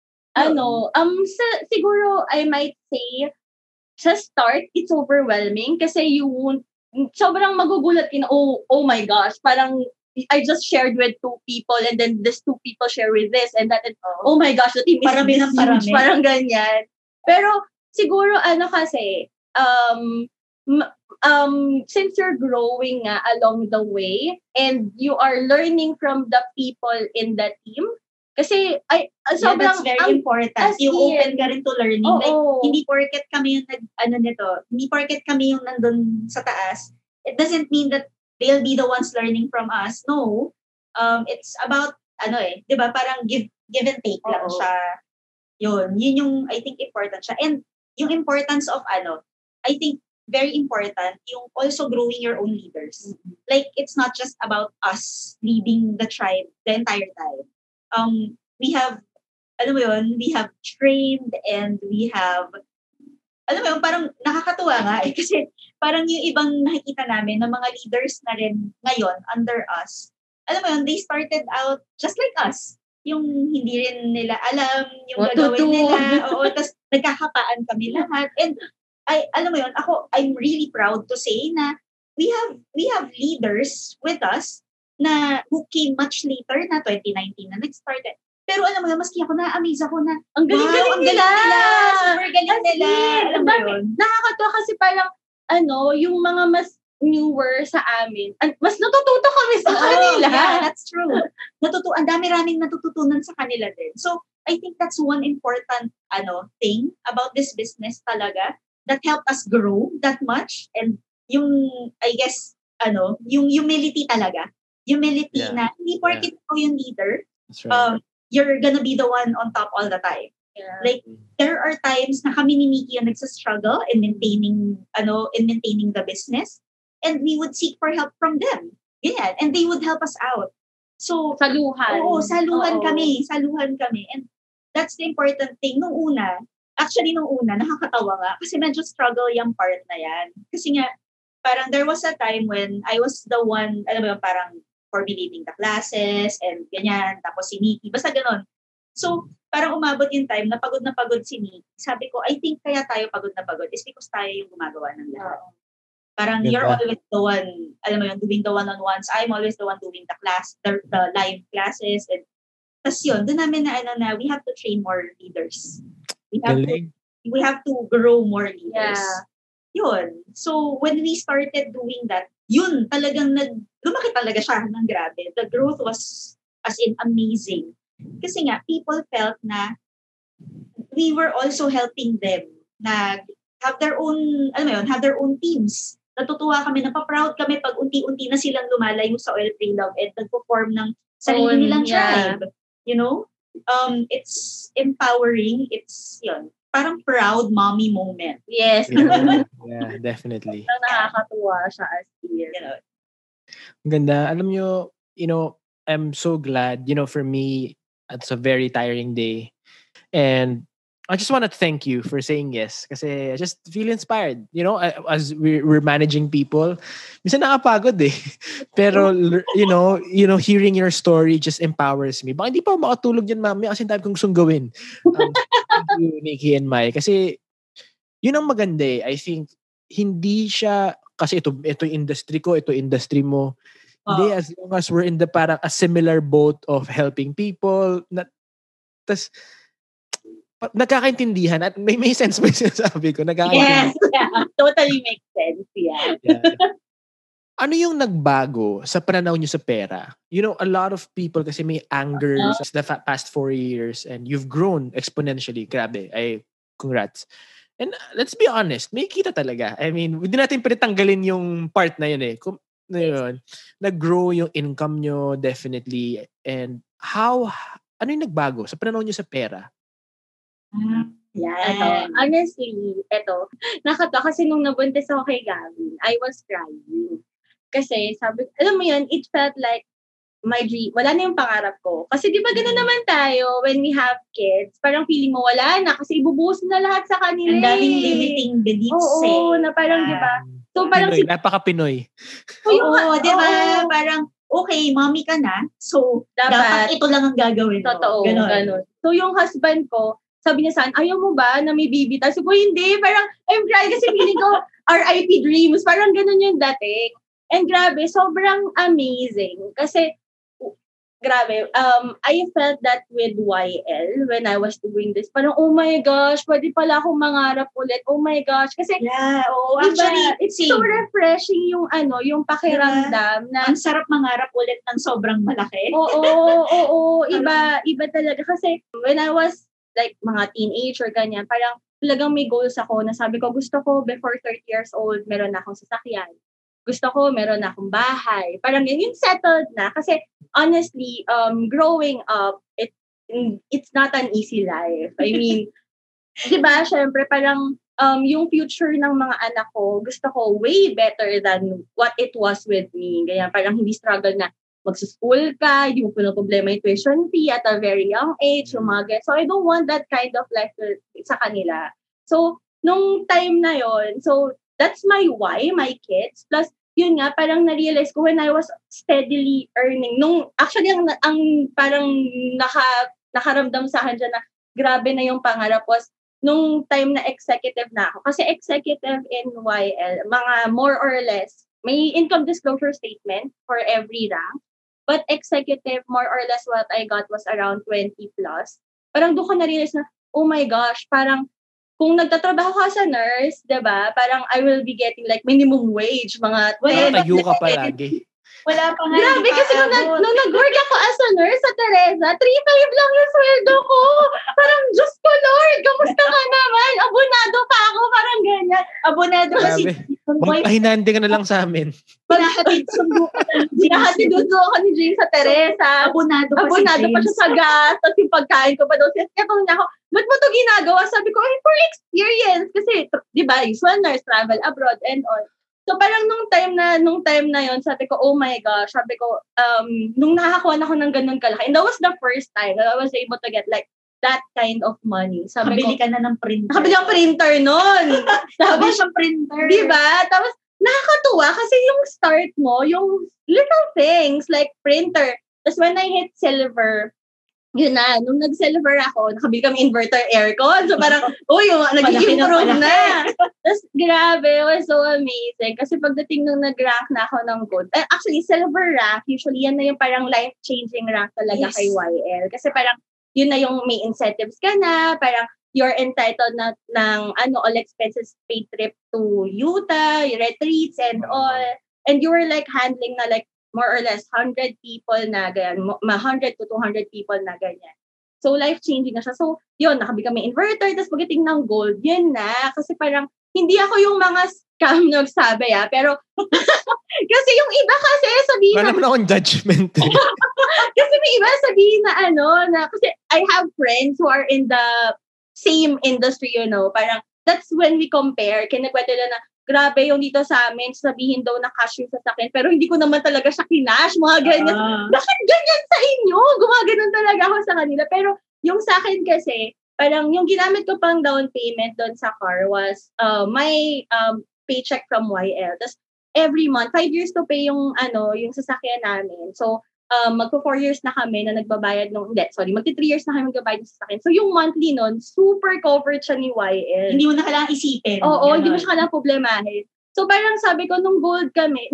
siguro I might say sa start it's overwhelming kasi you won't sobrang magugulat oh my gosh, parang I just shared with 2 people and then these 2 people share with this and that and oh my gosh, the team is huge, parang ganyan. Pero siguro kasi since you're growing along the way and you are learning from the people in the team, kasi sobrang, that's very important. Yung open ka rin to learning. Like, hindi porket kami yung hindi porket kami yung nandun sa taas, it doesn't mean that they'll be the ones learning from us. No. It's about, di ba, parang give and take lang siya. Yun yung, I think, important siya. And yung importance of, I think, very important, yung also growing your own leaders. Mm-hmm. Like, it's not just about us leading the tribe the entire time. We have, we have trained and we have, parang nakakatuwa nga kasi parang yung ibang nakikita namin ng mga leaders na rin ngayon under us, they started out just like us. Yung hindi rin nila alam yung gagawin nila. Oo, tas nagkakapaan kami lahat. And I'm really proud to say na we have leaders with us na who came much later na 2019 na nag-started. Pero maski ako na-amaze ako na ang galing nila. Super galing nila. Nakakatuwa kasi parang yung mga mas newer sa amin, mas natututo kami sa kanila. Yeah, that's true. Ang dami-raming natututunan sa kanila din. So, I think that's one important thing about this business talaga that helped us grow that much. And yung, I guess, yung humility talaga. Humility na, hindi porket ikaw yung leader, you're gonna be the one on top all the time. Yeah. Like, there are times na kami ni Nikki ang nagsastruggle in maintaining the business. And we would seek for help from them. Yeah, and they would help us out. So, saluhan. Oo, saluhan kami. And that's the important thing. Nung una, nakakatawa nga. Kasi medyo struggle yung part na yan. Kasi nga, parang there was a time when I was the one, parang coordinating the classes and ganyan. Tapos si Nikki. Basta ganon. So, parang umabot yung time na pagod si Nikki. Sabi ko, I think kaya tayo pagod na pagod is because tayo yung gumagawa ng lahat. Parang you're always the one, doing the one-on-ones. I'm always the one doing the live classes. And tas yun, doon namin na we have to train more leaders. We have to grow more leaders. Yeah. Yun. So, when we started doing that, yun, talagang lumaki talaga siya ng grabe. The growth was as in amazing. Kasi nga, people felt na we were also helping them na have their own, have their own teams. Natutuwa kami, napaproud kami pag unti-unti na silang lumalayo sa Oil Pray Love and nagpo-form ng sarili nilang tribe. You know? It's empowering. It's, parang proud mommy moment. Yes. Yeah, definitely. Nakakatuwa siya as in. Ang ganda. Alam nyo, I'm so glad, for me, it's a very tiring day. And I just want to thank you for saying yes. Kasi I just feel inspired. As we're managing people, minsan nakapagod eh. Pero, hearing your story just empowers me. Baka hindi pa makatulog yan, mami. Kasi dami kong gustong gawin. Thank you, Nikki and Mai. Kasi, yun ang maganda eh. I think, hindi siya, kasi ito industry ko, ito industry mo. Hindi, as long as we're in the parang a similar boat of helping people. Tas, nagkakaintindihan at may sense ba yung sinasabi ko? Yes, yeah. Totally makes sense. Yeah. Ano yung nagbago sa pananaw nyo sa pera? A lot of people kasi may anger sa the past 4 years and you've grown exponentially. Grabe. Congrats. And let's be honest, may kita talaga. I mean, hindi natin pwede tanggalin yung part na yun eh. Nag-grow yung income nyo, definitely. And ano yung nagbago sa pananaw nyo sa pera? Yeah. Honestly, nakatawa kasi nung nabuntis ako kay Gavin, I was crying. Kasi sabi, alam mo yun, it felt like my dream. Wala na yung pangarap ko. Kasi di ba gano'n naman tayo when we have kids, parang feeling mo wala na kasi ibubuhos na lahat sa kanila. Ang daming limiting beliefs na parang di ba? So parang Pinoy, napaka-Pinoy. Oo, di ba? Parang, okay, mommy ka na, so dapat ito lang ang gagawin mo. Totoo, ganun. So yung husband ko, sabi niya saan, ayaw mo ba na may baby tayo? Sabi ko, hindi. Parang, I'm crying kasi feeling ko, RIP dreams. Parang ganun yung dating. And grabe, sobrang amazing. Kasi, grabe. I felt that with YL when I was doing this. Parang, oh my gosh, pwede pala akong mangarap ulit. Oh my gosh. Kasi, actually, it's so refreshing yung yung pakiramdam na ang sarap mangarap ulit ng sobrang malaki. Oo. Iba talaga. Kasi, when I was like mga teenager, ganyan, parang talagang may goals ako na sabi ko, gusto ko before 30 years old, meron na akong sasakyan. Gusto ko, meron na akong bahay. Parang yun settled na. Kasi, honestly, growing up, it's not an easy life. I mean, di ba, syempre, parang yung future ng mga anak ko, gusto ko way better than what it was with me. Kaya parang hindi struggle na magsuschool ka, hindi mo problema yung tuition fee at a very young age, yung mga ganyan. So, I don't want that kind of life sa kanila. So, nung time na yon, so, that's my why, my kids. Plus, yun nga, parang na-realize ko when I was steadily earning. Actually, ang parang nakaramdam sa akin dyan na grabe na yung pangarap was nung time na executive na ako. Kasi executive in YL, mga more or less, may income disclosure statement for every rank. But executive, more or less what I got was around 20 plus. Parang doon ko na-realize na, oh my gosh, parang kung nagtatrabaho ka sa nurse, diba, parang I will be getting like minimum wage, mga 10. Tayo ka palagi. Wala pa nga. Grabe, kasi nung nag-work ako as a nurse sa Teresa, 3,500 lang yung sweldo ko. Parang, Diyos ko, Lord, kamusta ka naman? Abonado pa ako, parang ganyan. Abonado kasi. Magpahinande ka na lang sa amin. Pinahatid dudo ako ni Jane sa Teresa. Abonado pa siya sa gas. Tapos yung pagkain ko pa daw. Kaya niya ako, ba't mo ito ginagawa? Sabi ko, for experience. Kasi, di ba, usual nurse, travel abroad and all. So parang nung time na yon, sabi ko, oh my gosh, sabi ko, nung nakakuha ako ng ganun kalaki, and that was the first time that I was able to get like that kind of money. Nakabili ka na ng printer. Nakabili ang printer nun. Nakabili siyang printer. Diba? Tapos nakakatuwa kasi yung start mo, yung little things like printer. Tapos when I hit silver, yun na, nung nag-silver ako, nakabili kami inverter aircon. So parang, nag-improve na. Tapos grabe, it was so amazing. Kasi pagdating nung nag-rank na ako ng gold, actually, silver rank, usually yan na yung parang life-changing rank talaga kay YL. Kasi parang, yun na yung may incentives ka na, parang you're entitled na ng all expenses paid trip to Utah, retreats and all. And you were like handling na like more or less 100 people na ganyan, 100 to 200 people na ganyan. So, life-changing na siya. So, yun, nakabili kami inverter, tapos pagdating ng gold, yun na. Kasi parang, hindi ako yung mga scam nagsabi, pero, kasi yung iba kasi sabihin wala naman akong judgment. Kasi may iba sabihin na kasi I have friends who are in the same industry, parang, that's when we compare, kinagwento na grabe yung dito sa amin, sabihin daw na cash yung sasakyan, pero hindi ko naman talaga siya kinash, mga ganyan. Bakit ganyan sa inyo? Gumaganon talaga ako sa kanila. Pero yung sa akin kasi, parang yung ginamit ko pang down payment doon sa car was my paycheck from YL. Tapos every month, 5 years to pay yung sasakyan namin. So, magpo 4 years na kami na nagbabayad magti 3 years na kami nagbabayad ng sasakyan. So, yung monthly nun, super covered siya ni YL. Hindi mo na kailangang isipin. Oo, hindi mo siya kailangang problemahin. So, parang sabi ko, nung gold kami,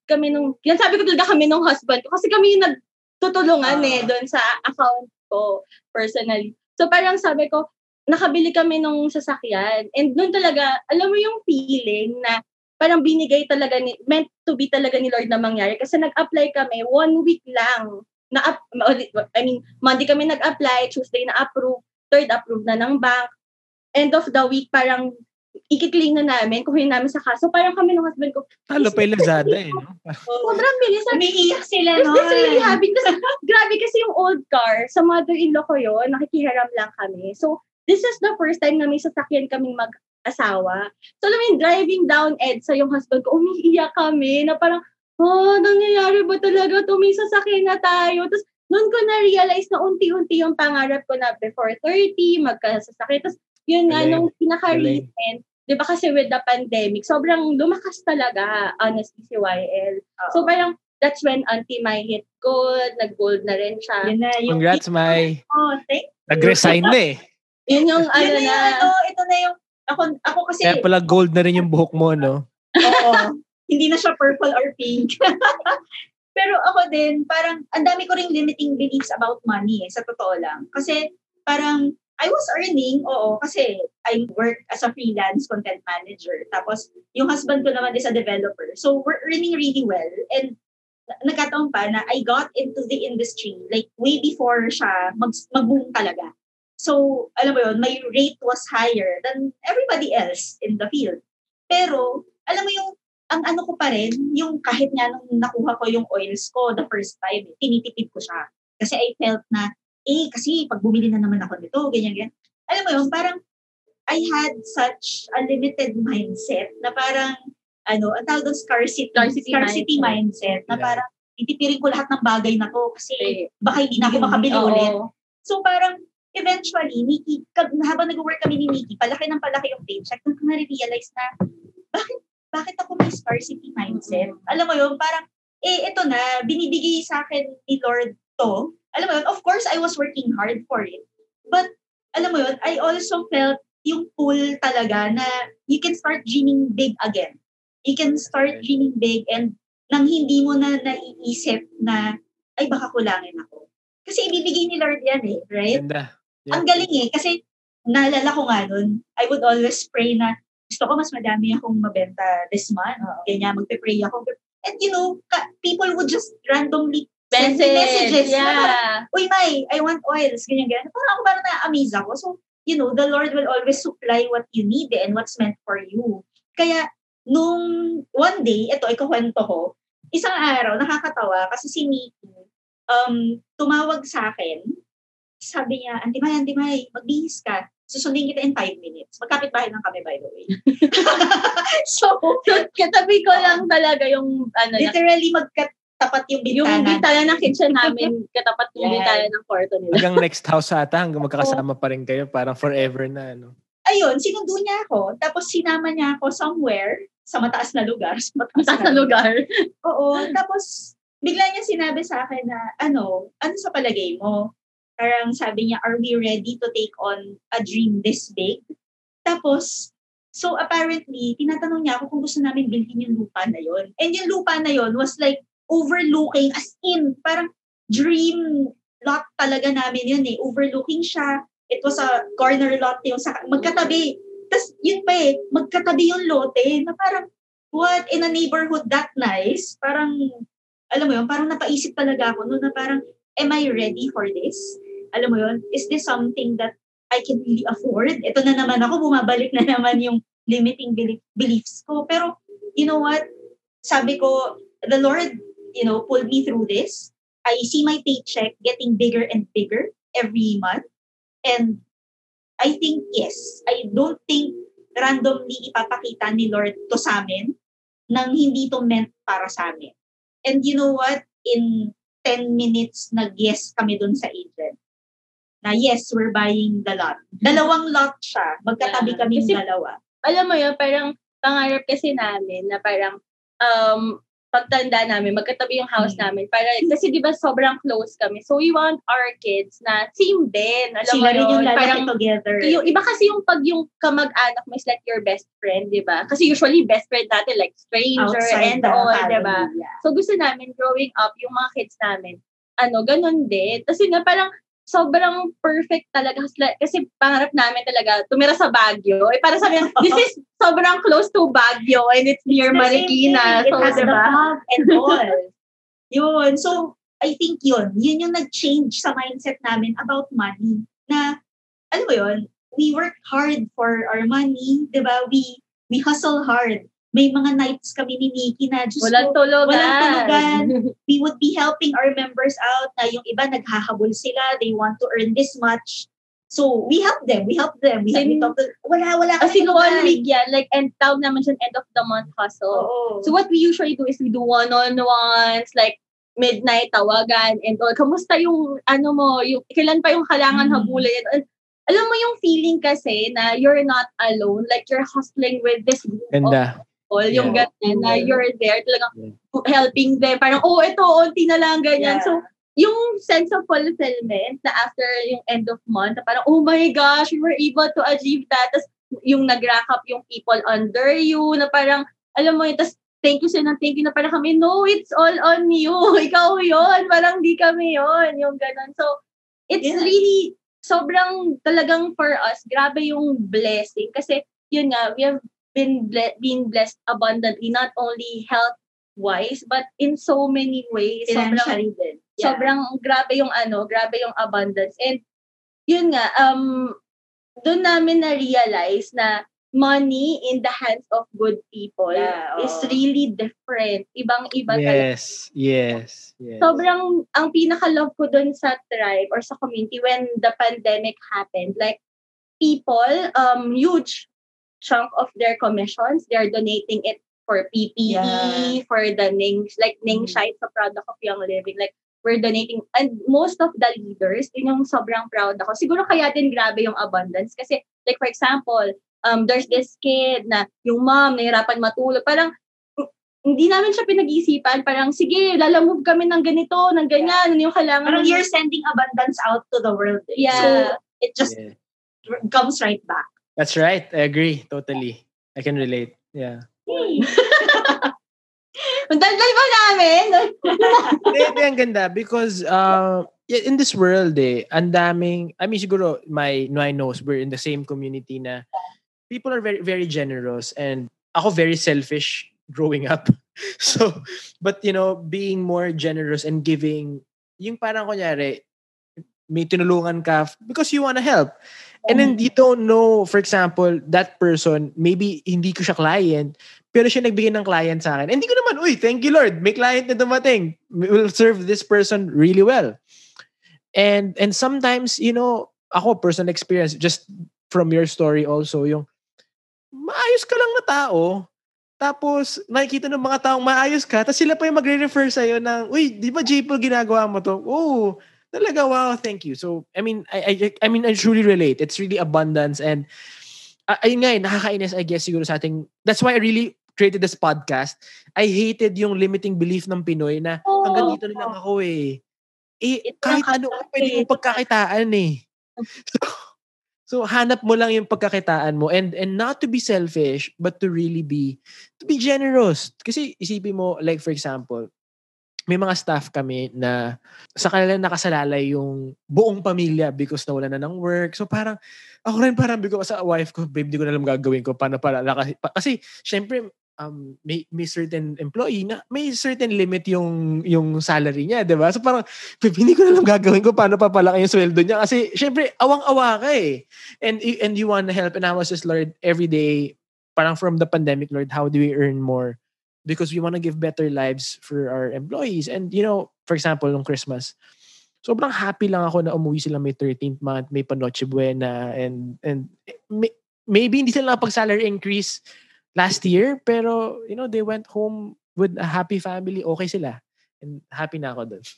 yan sabi ko talaga kami nung husband ko, kasi kami yung nagtutulungan doon sa account ko, personally. So, parang sabi ko, nakabili kami nung sasakyan. And doon talaga, alam mo yung feeling na parang binigay talaga meant to be talaga ni Lord na mangyari. Kasi nag-apply kami 1 week lang. Monday kami nag-apply, Tuesday na approve, third approve na ng bank. End of the week, parang ikikling na namin, kuhin namin sa kaso. Parang kami ng husband ko. Talo pa yung Lazada no? Sobrang bilis. Umiiyak sila, no? This really happened. Grabe kasi yung old car, sa mother-in-law ko yun, nakikihiram lang kami. So, this is the first time na may sasakyan kaming asawa. So, alam mo yung driving down EDSA, yung husband ko, umiiyak kami na parang, nangyayari ba talaga ito? May sasakyan na tayo. Tapos, noon ko na-realize na unti-unti yung pangarap ko na before 30, magkasasakyan. Tapos, yun nga, nung pinaka-recent, di ba kasi with the pandemic, sobrang lumakas talaga, honestly, si YL. So, parang, that's when Auntie Mai hit gold, nag-gold na rin siya. Yun na, congrats, Mai. Thank you. Nag-resign na Yun yung ito na yung ako kasi kaya pala gold na rin yung buhok mo, no? Oo. Hindi na siya purple or pink. Pero ako din, parang, ang dami ko ring limiting beliefs about money sa totoo lang. Kasi, parang, I was earning, oo, kasi I work as a freelance content manager. Tapos, yung husband ko naman is a developer. So, we're earning really well. And, nagkataon pa na I got into the industry like way before siya mag-boom talaga. So, alam mo yun, my rate was higher than everybody else in the field. Pero, alam mo yung, ang ano ko pa rin, yung kahit nga nung nakuha ko yung oils ko the first time, tinitipid ko siya. Kasi I felt na, kasi pag bumili na naman ako nito, ganyan. Alam mo yun, parang I had such a limited mindset na parang, ang tawag doon, scarcity mindset na parang, titipirin ko lahat ng bagay na to kasi baka hindi na ako makabili ulit. So parang, eventually, Nikki, habang nag-work kami ni Nikki, palaki ng palaki yung paycheck, doon ko na-realize na, bakit ako may scarcity mindset? Alam mo yun, parang, ito na, binibigay sa akin ni Lord to. Alam mo yun, of course, I was working hard for it. But, alam mo yun, I also felt yung pull talaga na you can start dreaming big again. You can start dreaming big and nang hindi mo na naiisip na, ay baka kulangin ako. Kasi ibibigay ni Lord yan right? Ganda. Yeah. Ang galing kasi naalala ko nga nun, I would always pray na, gusto ko mas madami akong mabenta this month. Ganyan, magpe-pray ako. And people would just randomly send me messages. Yeah. Uy, May, I want oils. Ganyan. Parang ako parang na-amaze ako. So, the Lord will always supply what you need and what's meant for you. Kaya, nung one day, ito, ikukwento ko, isang araw, nakakatawa, kasi si Nikki, tumawag sa akin, sabi niya, Auntie May, magbihis ka. Susundin kita in 5 minutes. Magkapit-bahay lang kami, by the way. so, katabi ko lang talaga yung, literally, magkatapat yung bintana. Yung bintana ng kitchen namin, katapat yung bintana ng kwarto nila. Hanggang next house ata, hanggang magkakasama pa rin kayo, parang forever na, Ayun, sinundo niya ako. Tapos sinama niya ako somewhere sa mataas na lugar. Mataas na lugar. Oo. Tapos, bigla niya sinabi sa akin na, ano sa palagay mo? Parang sabi niya, are we ready to take on a dream this big? Tapos, so apparently, tinatanong niya ako kung gusto namin bilhin yung lupa na yon. And yung lupa na yon was like overlooking, as in, parang dream lot talaga namin yun Overlooking siya. It was a corner lot yung magkatabi. Tapos yun pa magkatabi yung lote na parang, what, in a neighborhood that nice? Parang, alam mo yun, parang napaisip talaga ako na parang, am I ready for this? Alam mo yun, is this something that I can really afford? Ito na naman ako, bumabalik na naman yung limiting beliefs ko. Pero, you know what? Sabi ko, the Lord, pulled me through this. I see my paycheck getting bigger and bigger every month. And I think, yes, I don't think randomly ipapakita ni Lord to sa amin nang hindi to meant para sa amin. And you know what? In 10 minutes, nag-yes kami dun sa agent. Na yes, we're buying the lot. Dalawang lot siya. Magkatabi kaming dalawa. Alam mo yun, parang pangarap kasi namin na parang pagtanda namin, magkatabi yung house namin. Kasi di ba sobrang close kami. So we want our kids na same din. Alam sila mo rin yung lalaki parang, together. Yung, iba kasi yung pag yung kamag-anak mo is like your best friend, di ba? Kasi usually best friend natin like stranger outside and all, di ba? Yeah. So gusto namin growing up, yung mga kids namin, ganun din. Kasi nga parang sobrang perfect talaga kasi pangarap namin talaga tumira sa Baguio. Para sabi niya, this is sobrang close to Baguio and it's near Marikina. It so, has diba? the pub and all. Yun. So, I think yun yung nag-change sa mindset namin about money. Na, alam mo yun, we work hard for our money. Diba? We hustle hard. May mga nights kami ni Nikki na just walang tulugan. We would be helping our members out na yung iba naghahabol sila. They want to earn this much. So, we help them. We talk to wala kasi one week like, and tawag naman siya end of the month hustle. Oo. So, what we usually do is we do one-on-ones, like, midnight tawagan, and all. Kamusta yung, yung, kailan pa yung kailangan habulin? Alam mo yung feeling kasi na you're not alone, like, you're hustling with this group Ganda. Yung ganyan na you're there talagang helping them. Parang, ito, onti na lang, ganyan. Yeah. So, yung sense of fulfillment na after yung end of month, na parang, oh my gosh, we were able to achieve that. Tapos, yung nag-rack up yung people under you, na parang, alam mo yun, tapos thank you sila ng thank you na parang kami, no, it's all on you. Ikaw yun. Parang di kami yun. Yung ganun. So, it's really, sobrang talagang for us, grabe yung blessing. Kasi, yun nga, we have being blessed abundantly, not only health-wise, but in so many ways. Financially din. Yeah. Sobrang grabe yung abundance. And, yun nga, doon namin na-realize na money in the hands of good people is really different. Ibang-iba talaga. Yes. Sobrang, ang pinaka-love ko dun sa tribe or sa community when the pandemic happened, like, people, huge chunk of their commissions, they're donating it for PPE, for the Ning Shite, sa product of Young Living. Like, we're donating, and most of the leaders, yun yung sobrang proud ako. Siguro kaya din grabe yung abundance. Kasi, like, for example, there's this kid na yung mom nahirapan matulog. Parang, hindi namin siya pinag-iisipan. Parang, sige, lalamove kami ng ganito, ng ganyan, ano yung kailangan. Parang you're sending abundance out to the world. Yeah. So, it just comes right back. That's right. I agree. Totally. I can relate. Yeah. Daldal ba namin? Hindi, ang ganda. Because, in this world, ang daming, I mean, siguro, my knows, we're in the same community na people are very, very generous, and ako very selfish growing up. So, but being more generous and giving, yung parang kunyari, may tinulungan ka because you wanna help. And then you don't know, for example, that person, maybe hindi ko siya client, pero siya nagbigay ng client sa akin. And hindi ko naman, thank you Lord, may client na dumating. We'll serve this person really well. And sometimes, ako, personal experience, just from your story also, yung maayos ka lang na tao, tapos nakikita ng mga taong maayos ka, tapos sila pa yung magre-refer sa'yo ng, di ba J-Paul ginagawa mo to? Oh, talaga, wow, thank you. So, I mean, I truly relate. It's really abundance, and ayun nga, nakakainis, I guess, siguro sa ating, that's why I really created this podcast. I hated yung limiting belief ng Pinoy na hanggang dito na lang ako kahit ano, pwede mo pagkakitaan So hanap mo lang yung pagkakitaan mo, and not to be selfish, but to really be generous. Kasi isipin mo, like for example, may mga staff kami na sa kanila nakasalalay yung buong pamilya because nawala na ng work. So parang, ako rin parang bigo sa wife ko, babe, di ko na alam gagawin ko. Paano para? Kasi syempre, may certain employee na may certain limit yung salary niya, 'di ba? So parang hindi ko na alam gagawin ko paano papalaki yung sweldo niya kasi syempre awang-awa ka and you want to help, and I was just, Lord, every day parang from the pandemic, Lord, how do we earn more? Because we want to give better lives for our employees. And for example, nung Christmas, sobrang happy lang ako na umuwi sila may 13th month, may pa Noche Buena, and maybe hindi sila nakapag-salary increase last year, pero they went home with a happy family. Okay sila. And happy na ako doon.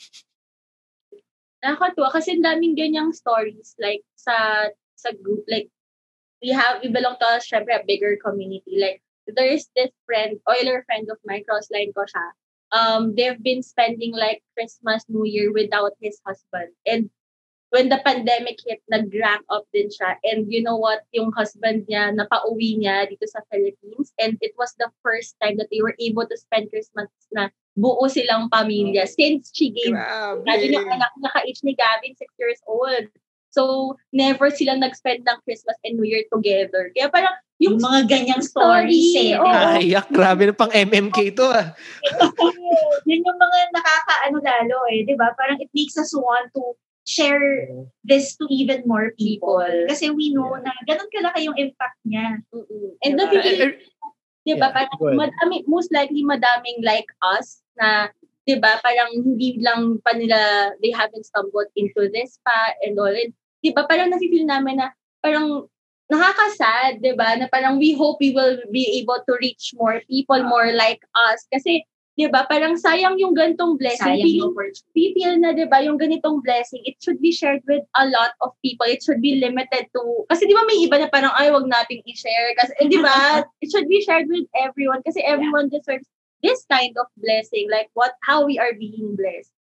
Nakakatuwa kasi daming ganyang stories, like sa group, like we belong to syempre a bigger community. Like there is this Oiler friend of mine, crossline ko siya. They've been spending like Christmas, New Year without his husband. And when the pandemic hit, nag-rank up din siya. And you know what? Yung husband niya, napauwi niya dito sa Philippines. And it was the first time that they were able to spend Christmas na buo silang pamilya. Since she gave, imagine yung anak niya ka-age ni Gavin, 6 years old. So, never silang nag-spend ng Christmas and New Year together. Kaya parang, yung mga ganyang stories Ayak, grabe na pang MMK to Yun yung mga nakakaano lalo di ba? Parang it makes us want to share this to even more people. Kasi we know na ganun kalaki yung impact niya. And the people, diba, parang most likely madaming like us na, diba, parang hindi lang pa nila, they haven't stumbled into this pa and all. And, diba, parang nasifeel namin na parang nakakasad, diba, na parang we hope we will be able to reach more people, more like us. Kasi, diba, parang sayang yung ganitong blessing. We feel na, diba, yung ganitong blessing, it should be shared with a lot of people. It should be limited to, kasi diba may iba na parang, wag nating i-share. Kasi, diba, it should be shared with everyone kasi everyone deserves this kind of blessing. Like, how we are being blessed.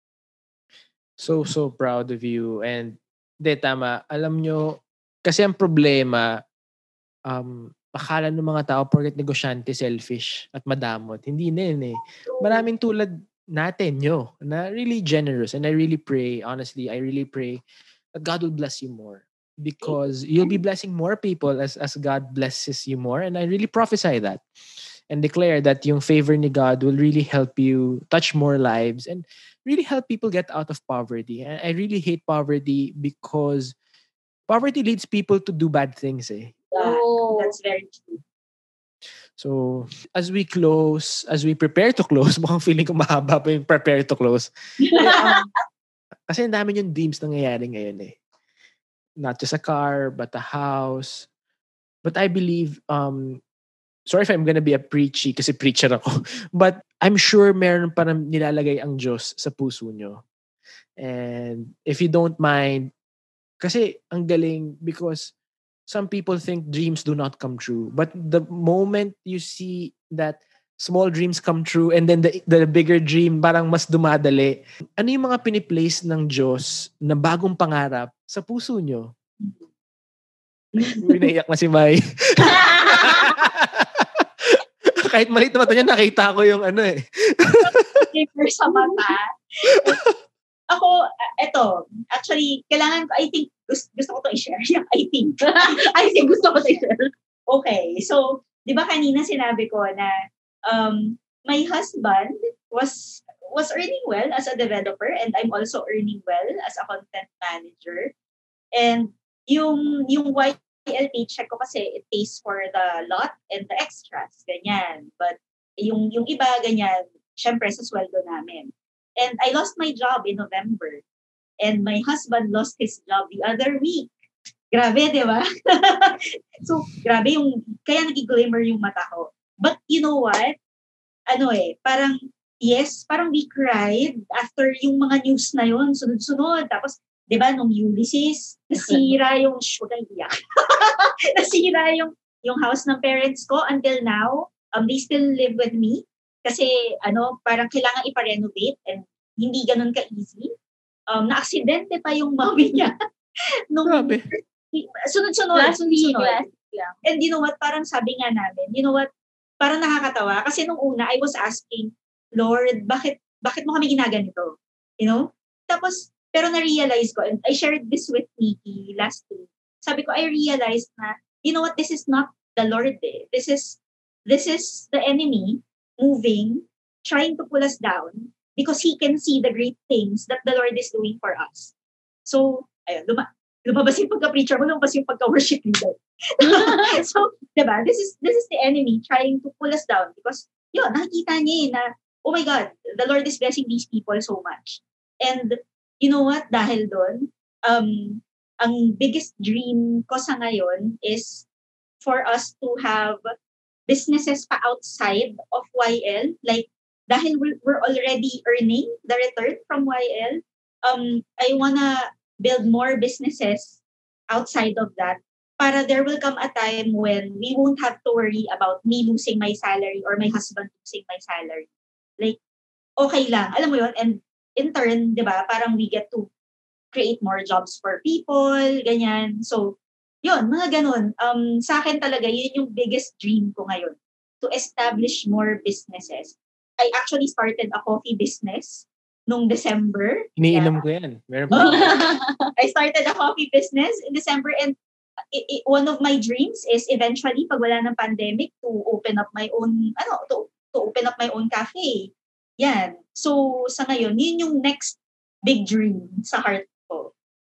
So proud of you. And, tama, alam nyo, kasi ang problema, akala ng mga tao porket negosyante selfish at madamot. Hindi na yun eh. Maraming tulad natin na really generous, and I really pray, honestly, I really pray that God will bless you more, because you'll be blessing more people as God blesses you more. And I really prophesy that and declare that yung favor ni God will really help you touch more lives and really help people get out of poverty. And I really hate poverty because poverty leads people to do bad things eh. That's very true. So, as we prepare to close, mukhang feeling ko mahaba pa yung prepare to close. Kasi ang dami yung dreams nangyayari ngayon eh. Not just a car, but a house. But I believe, sorry if I'm gonna be a preachy kasi preacher ako, but I'm sure meron pa nilalagay ang Diyos sa puso nyo. And if you don't mind, kasi ang galing, because some people think dreams do not come true. But the moment you see that small dreams come true and then the bigger dream parang mas dumadali, ano yung mga piniplace ng Diyos na bagong pangarap sa puso nyo? Naiyak na si Mai. Kahit maliit na mata niya, nakita ko yung ano eh. Paper sa mata. Ako, actually, kailangan ko, I think, gusto ko to i-share. I think gusto ko to i-share. Okay, so, di ba kanina sinabi ko na my husband was earning well as a developer, and I'm also earning well as a content manager. And yung YL paycheck ko kasi, it pays for the lot and the extras, ganyan. But yung iba, ganyan, syempre sa sweldo namin. And I lost my job in November. And my husband lost his job the other week. Grabe, di ba? So, grabe kaya nagiglimmer yung mata ko. But you know what? Parang we cried after yung mga news na yun, sunod-sunod. Tapos, di ba, nung Ulysses, nasira yung, nasira yung house ng parents ko until now. They still live with me. Kasi, parang kailangan ipa-renovate and hindi ganun ka-easy. Na-aksidente pa yung mami niya. Grabe. Sunod-sunod. Yeah. And you know what, parang sabi nga namin, parang nakakatawa. Kasi nung una, I was asking, Lord, bakit mo kami ginaganito? Tapos, pero na-realize ko, and I shared this with Nikki last week. Sabi ko, I realized na, you know what, this is not the Lord eh. This is the enemy moving, trying to pull us down because he can see the great things that the Lord is doing for us. So, ayun, lumabas yung pagka-preacher mo, lumabas yung pagka-worship leader. So, diba, this is the enemy trying to pull us down because, nakikita niya na, oh my God, the Lord is blessing these people so much. And, you know what, dahil doon, ang biggest dream ko sa ngayon is for us to have businesses pa outside of YL, like dahil we're already earning the return from YL, I wanna build more businesses outside of that para there will come a time when we won't have to worry about me losing my salary or my husband losing my salary. Like, okay lang. Alam mo yun? And in turn, di ba, parang we get to create more jobs for people, ganyan. So, yun, mga ganun. Sa akin talaga, yun yung biggest dream ko ngayon. To establish more businesses. I actually started a coffee business nung December. Iniinom ko yan. Meron pa. I started a coffee business in December, and one of my dreams is eventually, pag wala ng pandemic, to open up my own, to open up my own cafe. Yan. So, sa ngayon, yun yung next big dream sa heart ko.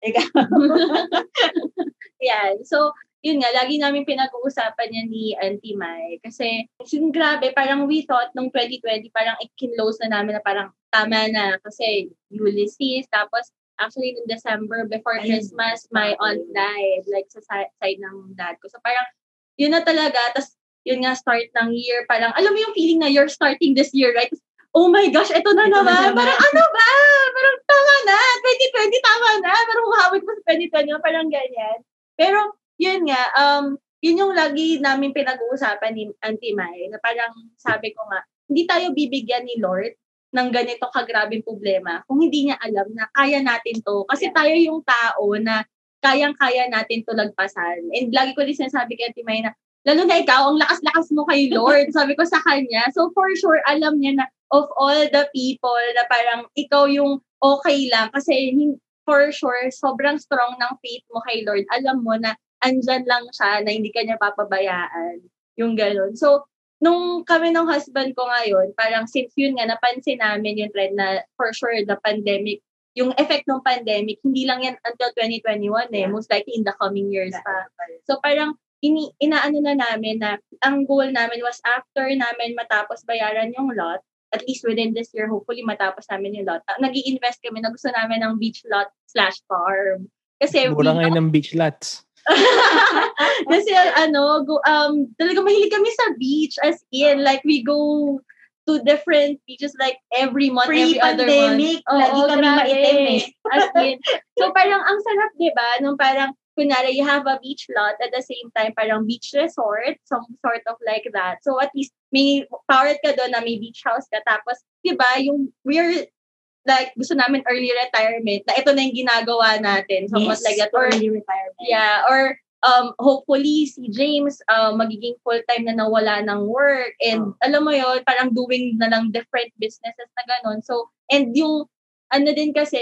Yan. So, yun nga, lagi namin pinag-uusapan yan ni Auntie Mai. Kasi, yung grabe, parang we thought nung 2020, parang i-close na namin na parang tama na. Kasi Ulysses, tapos actually nung December, before Christmas, my aunt died, like sa side ng dad ko. So parang, yun na talaga. Tapos, yun nga, start ng year, parang, alam mo yung feeling na you're starting this year, right? Oh my gosh, ito na naman. Parang ano ba? Parang tama na. 2020, tama na. Parang humawag mo sa 2020, parang ganyan. Pero, yun nga, yun yung lagi namin pinag-uusapan ni Auntie Mai, na parang sabi ko nga, hindi tayo bibigyan ni Lord ng ganito kagrabing problema kung hindi niya alam na kaya natin to. Kasi tayo yung tao na kayang-kaya natin to lagpasan. And lagi ko din sinasabi kay Auntie Mai na lalo na ikaw, ang lakas-lakas mo kay Lord. Sabi ko sa kanya. So for sure, alam niya na of all the people na parang ikaw yung okay lang. Kasi for sure, sobrang strong ng faith mo kay Lord. Alam mo na andyan lang siya, na hindi ka niya papabayaan. Yung gano'n. So, nung kami ng husband ko ngayon, parang since yun nga, napansin namin yung trend na for sure the pandemic, yung effect ng pandemic, hindi lang yan until 2021 most likely in the coming years pa. So parang inaano na namin na ang goal namin was after namin matapos bayaran yung lot, at least within this year, hopefully matapos namin yung lot. Nag-i-invest kami na gusto namin ng beach lot/farm. Kasi mura ngayon ng beach lots. kasi talaga mahilig kami sa beach, as in like we go to different beaches like every month, every other month. Lagi kami maitim As in. So parang ang sarap, di ba? Nung parang, kunwari, you have a beach lot at the same time, parang beach resort, some sort of like that. So at least, may powered ka doon na may beach house ka. Tapos, di ba, we're like, gusto namin early retirement, na ito na yung ginagawa natin. So, like that. Or, early retirement. Yeah, or hopefully si James magiging full-time na nawala ng work, and alam mo yon, parang doing na lang different businesses na ganun. So, and yung ano din kasi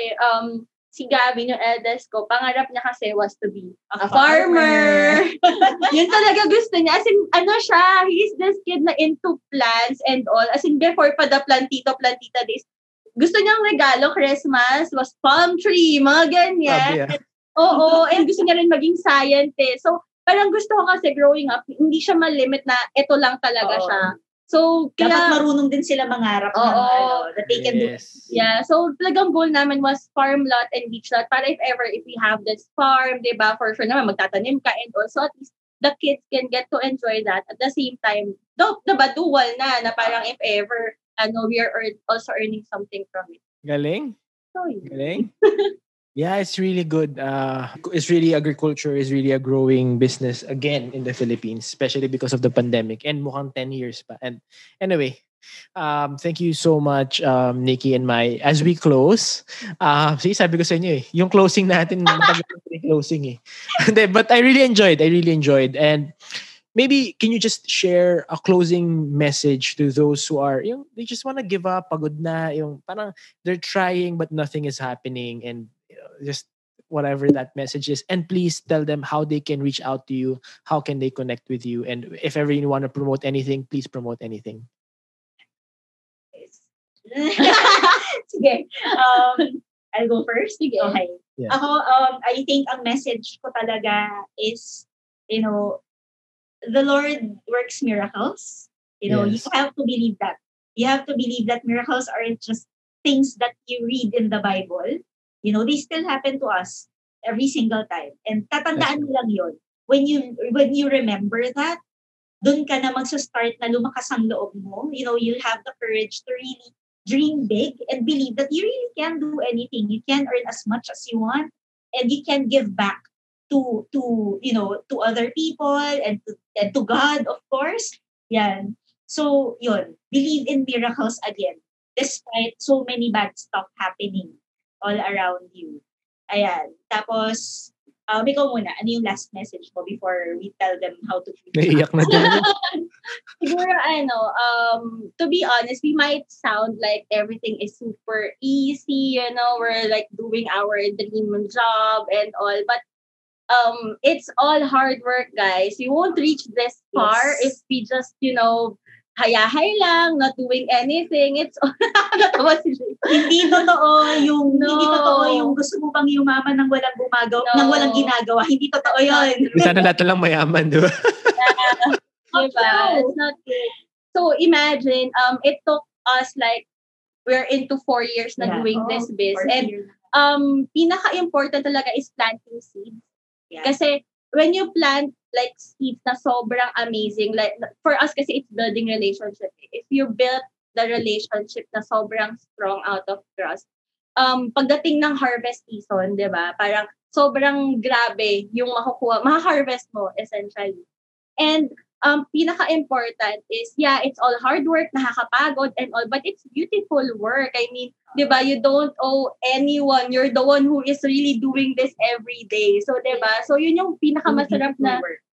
si Gavin, yung eldest ko, pangarap niya kasi was to be a farmer. Yun talaga gusto niya. As in, siya, he is this kid na into plants and all. As in, before pa the plantita days, gusto niyang regalo Christmas was palm tree, mga ganyan. Oo, and gusto niya rin maging scientist. So, parang gusto ko kasi growing up, hindi siya malimit na ito lang talaga siya. So, kaya dapat marunong din sila mangarap ng that they can do. Yeah, so talagang goal namin was farm lot and beach lot. Para if we have this farm, diba, for sure naman magtatanim ka, and also at least the kids can get to enjoy that. At the same time, diba, dual na parang if ever, we are also earning something from it. Galing. So, galing. Yeah, it's really good. It's really, agriculture is really a growing business again in the Philippines, especially because of the pandemic, and mukhang 10 years pa. And anyway, thank you so much, Nikki and Mai. As we close, sabi ko sa inyo yung closing natin, matagal yung closing But I really enjoyed. And maybe can you just share a closing message to those who are, they just want to give up, pagod na, parang they're trying but nothing is happening, and just whatever that message is. And please tell them how they can reach out to you, how can they connect with you, and if ever you want to promote anything, please promote anything. Sige. I'll go first. Sige. Okay. Yeah. Ako, I think ang message ko talaga is, the Lord works miracles. You have to believe that. You have to believe that miracles aren't just things that you read in the Bible. They still happen to us every single time. And tatandaan mo lang yun. When you remember that, dun ka na magsa-start na lumakas ang loob mo. You'll have the courage to really dream big and believe that you really can do anything. You can earn as much as you want, and you can give back to other people and to God, of course. Yan. So, yun. Believe in miracles again, despite so many bad stuff happening all around you. Ayan. Tapos, ikaw muna, ano yung last message mo before we tell them how to feel? Naiyak na din. Siguro, to be honest, we might sound like everything is super easy, we're like doing our dream job and all, but it's all hard work, guys. You won't reach this far if we just, hayahay lang, not doing anything. It's hindi totoo yung gusto mo bang yumaman ng walang ng walang ginagawa. Hindi totoo yun. Sana lahat lang mayaman, di ba? Diba? It's not good. So imagine, it took us like, we're into 4 years na doing this biz. And pinaka-important talaga is planting seeds. Yeah. Kasi when you plant like seeds na sobrang amazing, like for us kasi it's building relationship. If you build the relationship na sobrang strong out of trust, pagdating ng harvest season, 'di ba? Parang sobrang grabe yung maha-harvest mo essentially. And pinaka-important is, it's all hard work, nakakapagod and all, but it's beautiful work. I mean, di ba, you don't owe anyone. You're the one who is really doing this every day. So, di ba? So, yun yung pinaka-masarap na,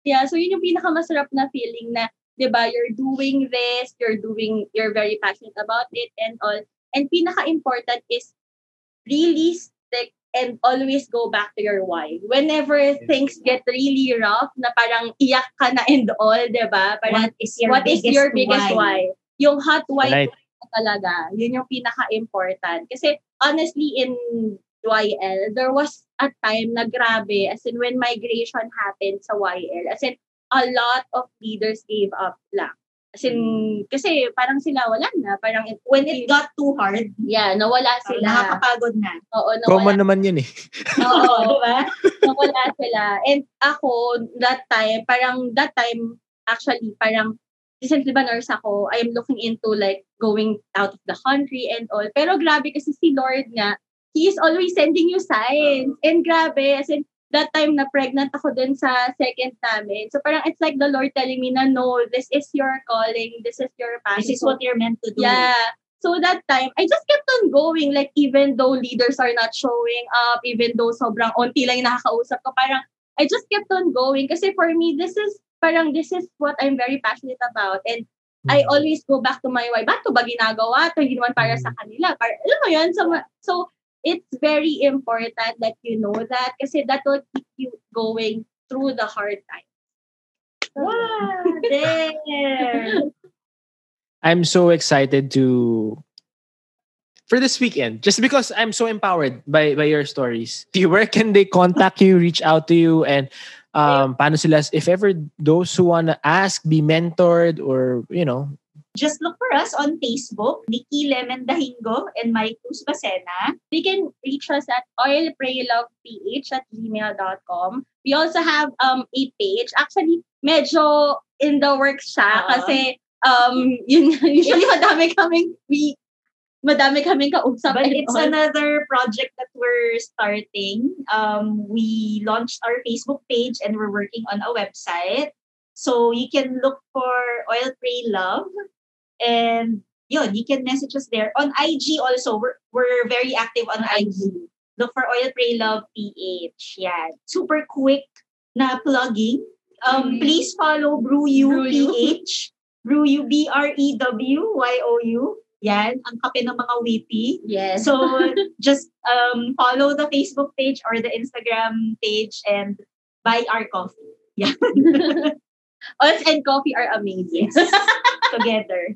Yeah, so yun yung pinakamasarap na feeling na, 'di ba, you're doing this, you're very passionate about it and all. And pinaka-important is really stick and always go back to your why. Whenever things get really rough, na parang iyak ka na and all, 'di ba? Parang What is your biggest why? Yung hot why Right. talaga, yun yung pinaka-important. Kasi honestly, in YL, there was a time na grabe, as in when migration happened sa YL, as in a lot of leaders gave up lang. As in, kasi parang sila wala na. Parang When it got too hard, nawala sila. nakakapagod na. Oo, Common nawala. naman yun eh. Oo, Diba? nawala sila. And ako, that time, actually, parang, since diba nurse ako, I am looking into like going out of the country and all. Pero grabe kasi si Lord nga, He is always sending you signs. And grabe, as in, that time na pregnant ako dun sa second namin. So parang it's like the Lord telling me na no, this is your calling, this is your passion. This is what you're meant to do. Yeah. So that time, I just kept on going. Like even though leaders are not showing up, even though sobrang onti lang yung nakakausap ko, parang I just kept on going. Kasi for me, this is what I'm very passionate about. And I always go back to my why. Ba't ko ba ginagawa? Ito hindi naman para sa kanila. Alam mo yun? So it's very important that you know that kasi that will keep you going through the hard times. Wow, there. I'm so excited for this weekend, just because I'm so empowered by your stories. Where can they contact you, reach out to you, and paano sila, if ever those who wanna ask, be mentored, or Just look for us on Facebook, Nikki Lemon Dahingo and Mike Cruz Bacena. They can reach us at oilprayloveph@gmail.com. We also have a page. Actually, medyo in the works siya kasi yun usually madami kaming kausap. But it's another project that we're starting. We launched our Facebook page and we're working on a website. So you can look for Oil Pray Love. And yun, you can message us there. On IG also, we're very active on IG. Look for Oil Pray Love PH. Yeah. Super quick na plugging. Please follow Brew You PH. Brew You BREWYOU. Yan, ang kape ng mga witty. Yes. So just follow the Facebook page or the Instagram page and buy our coffee. Yeah. Oils and coffee are amazing. Yes. Together.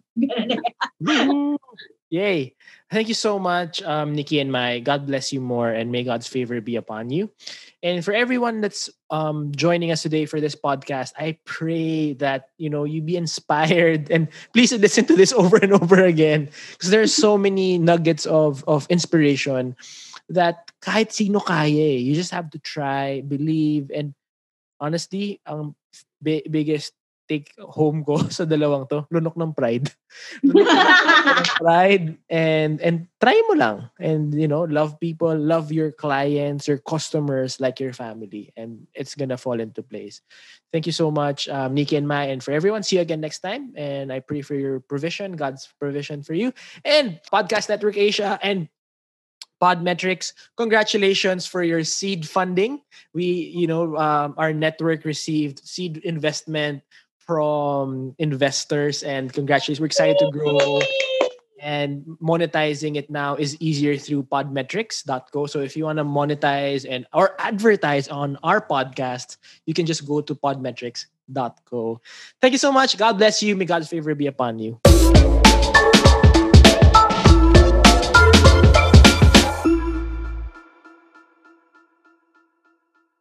Yay. Thank you so much, Nikki and Mai. God bless you more and may God's favor be upon you. And for everyone that's joining us today for this podcast, I pray that, you be inspired, and please listen to this over and over again, because there's so many nuggets of inspiration that kahit sino kaya eh. You just have to try, believe, and honestly, ang biggest take home ko sa dalawang to, lunok ng pride. Lunok ng pride and try mo lang. And love people, love your clients, your customers like your family, and it's gonna fall into place. Thank you so much, Nikki and Mai, and for everyone. See you again next time. And I pray for your provision, God's provision for you. And Podcast Network Asia and Podmetrics, congratulations for your seed funding. We, our network received seed investment from investors, and congratulations. We're excited to grow, and monetizing it now is easier through podmetrics.co. So if you want to monetize or advertise on our podcast, you can just go to podmetrics.co. Thank you so much. God bless you. May God's favor be upon you.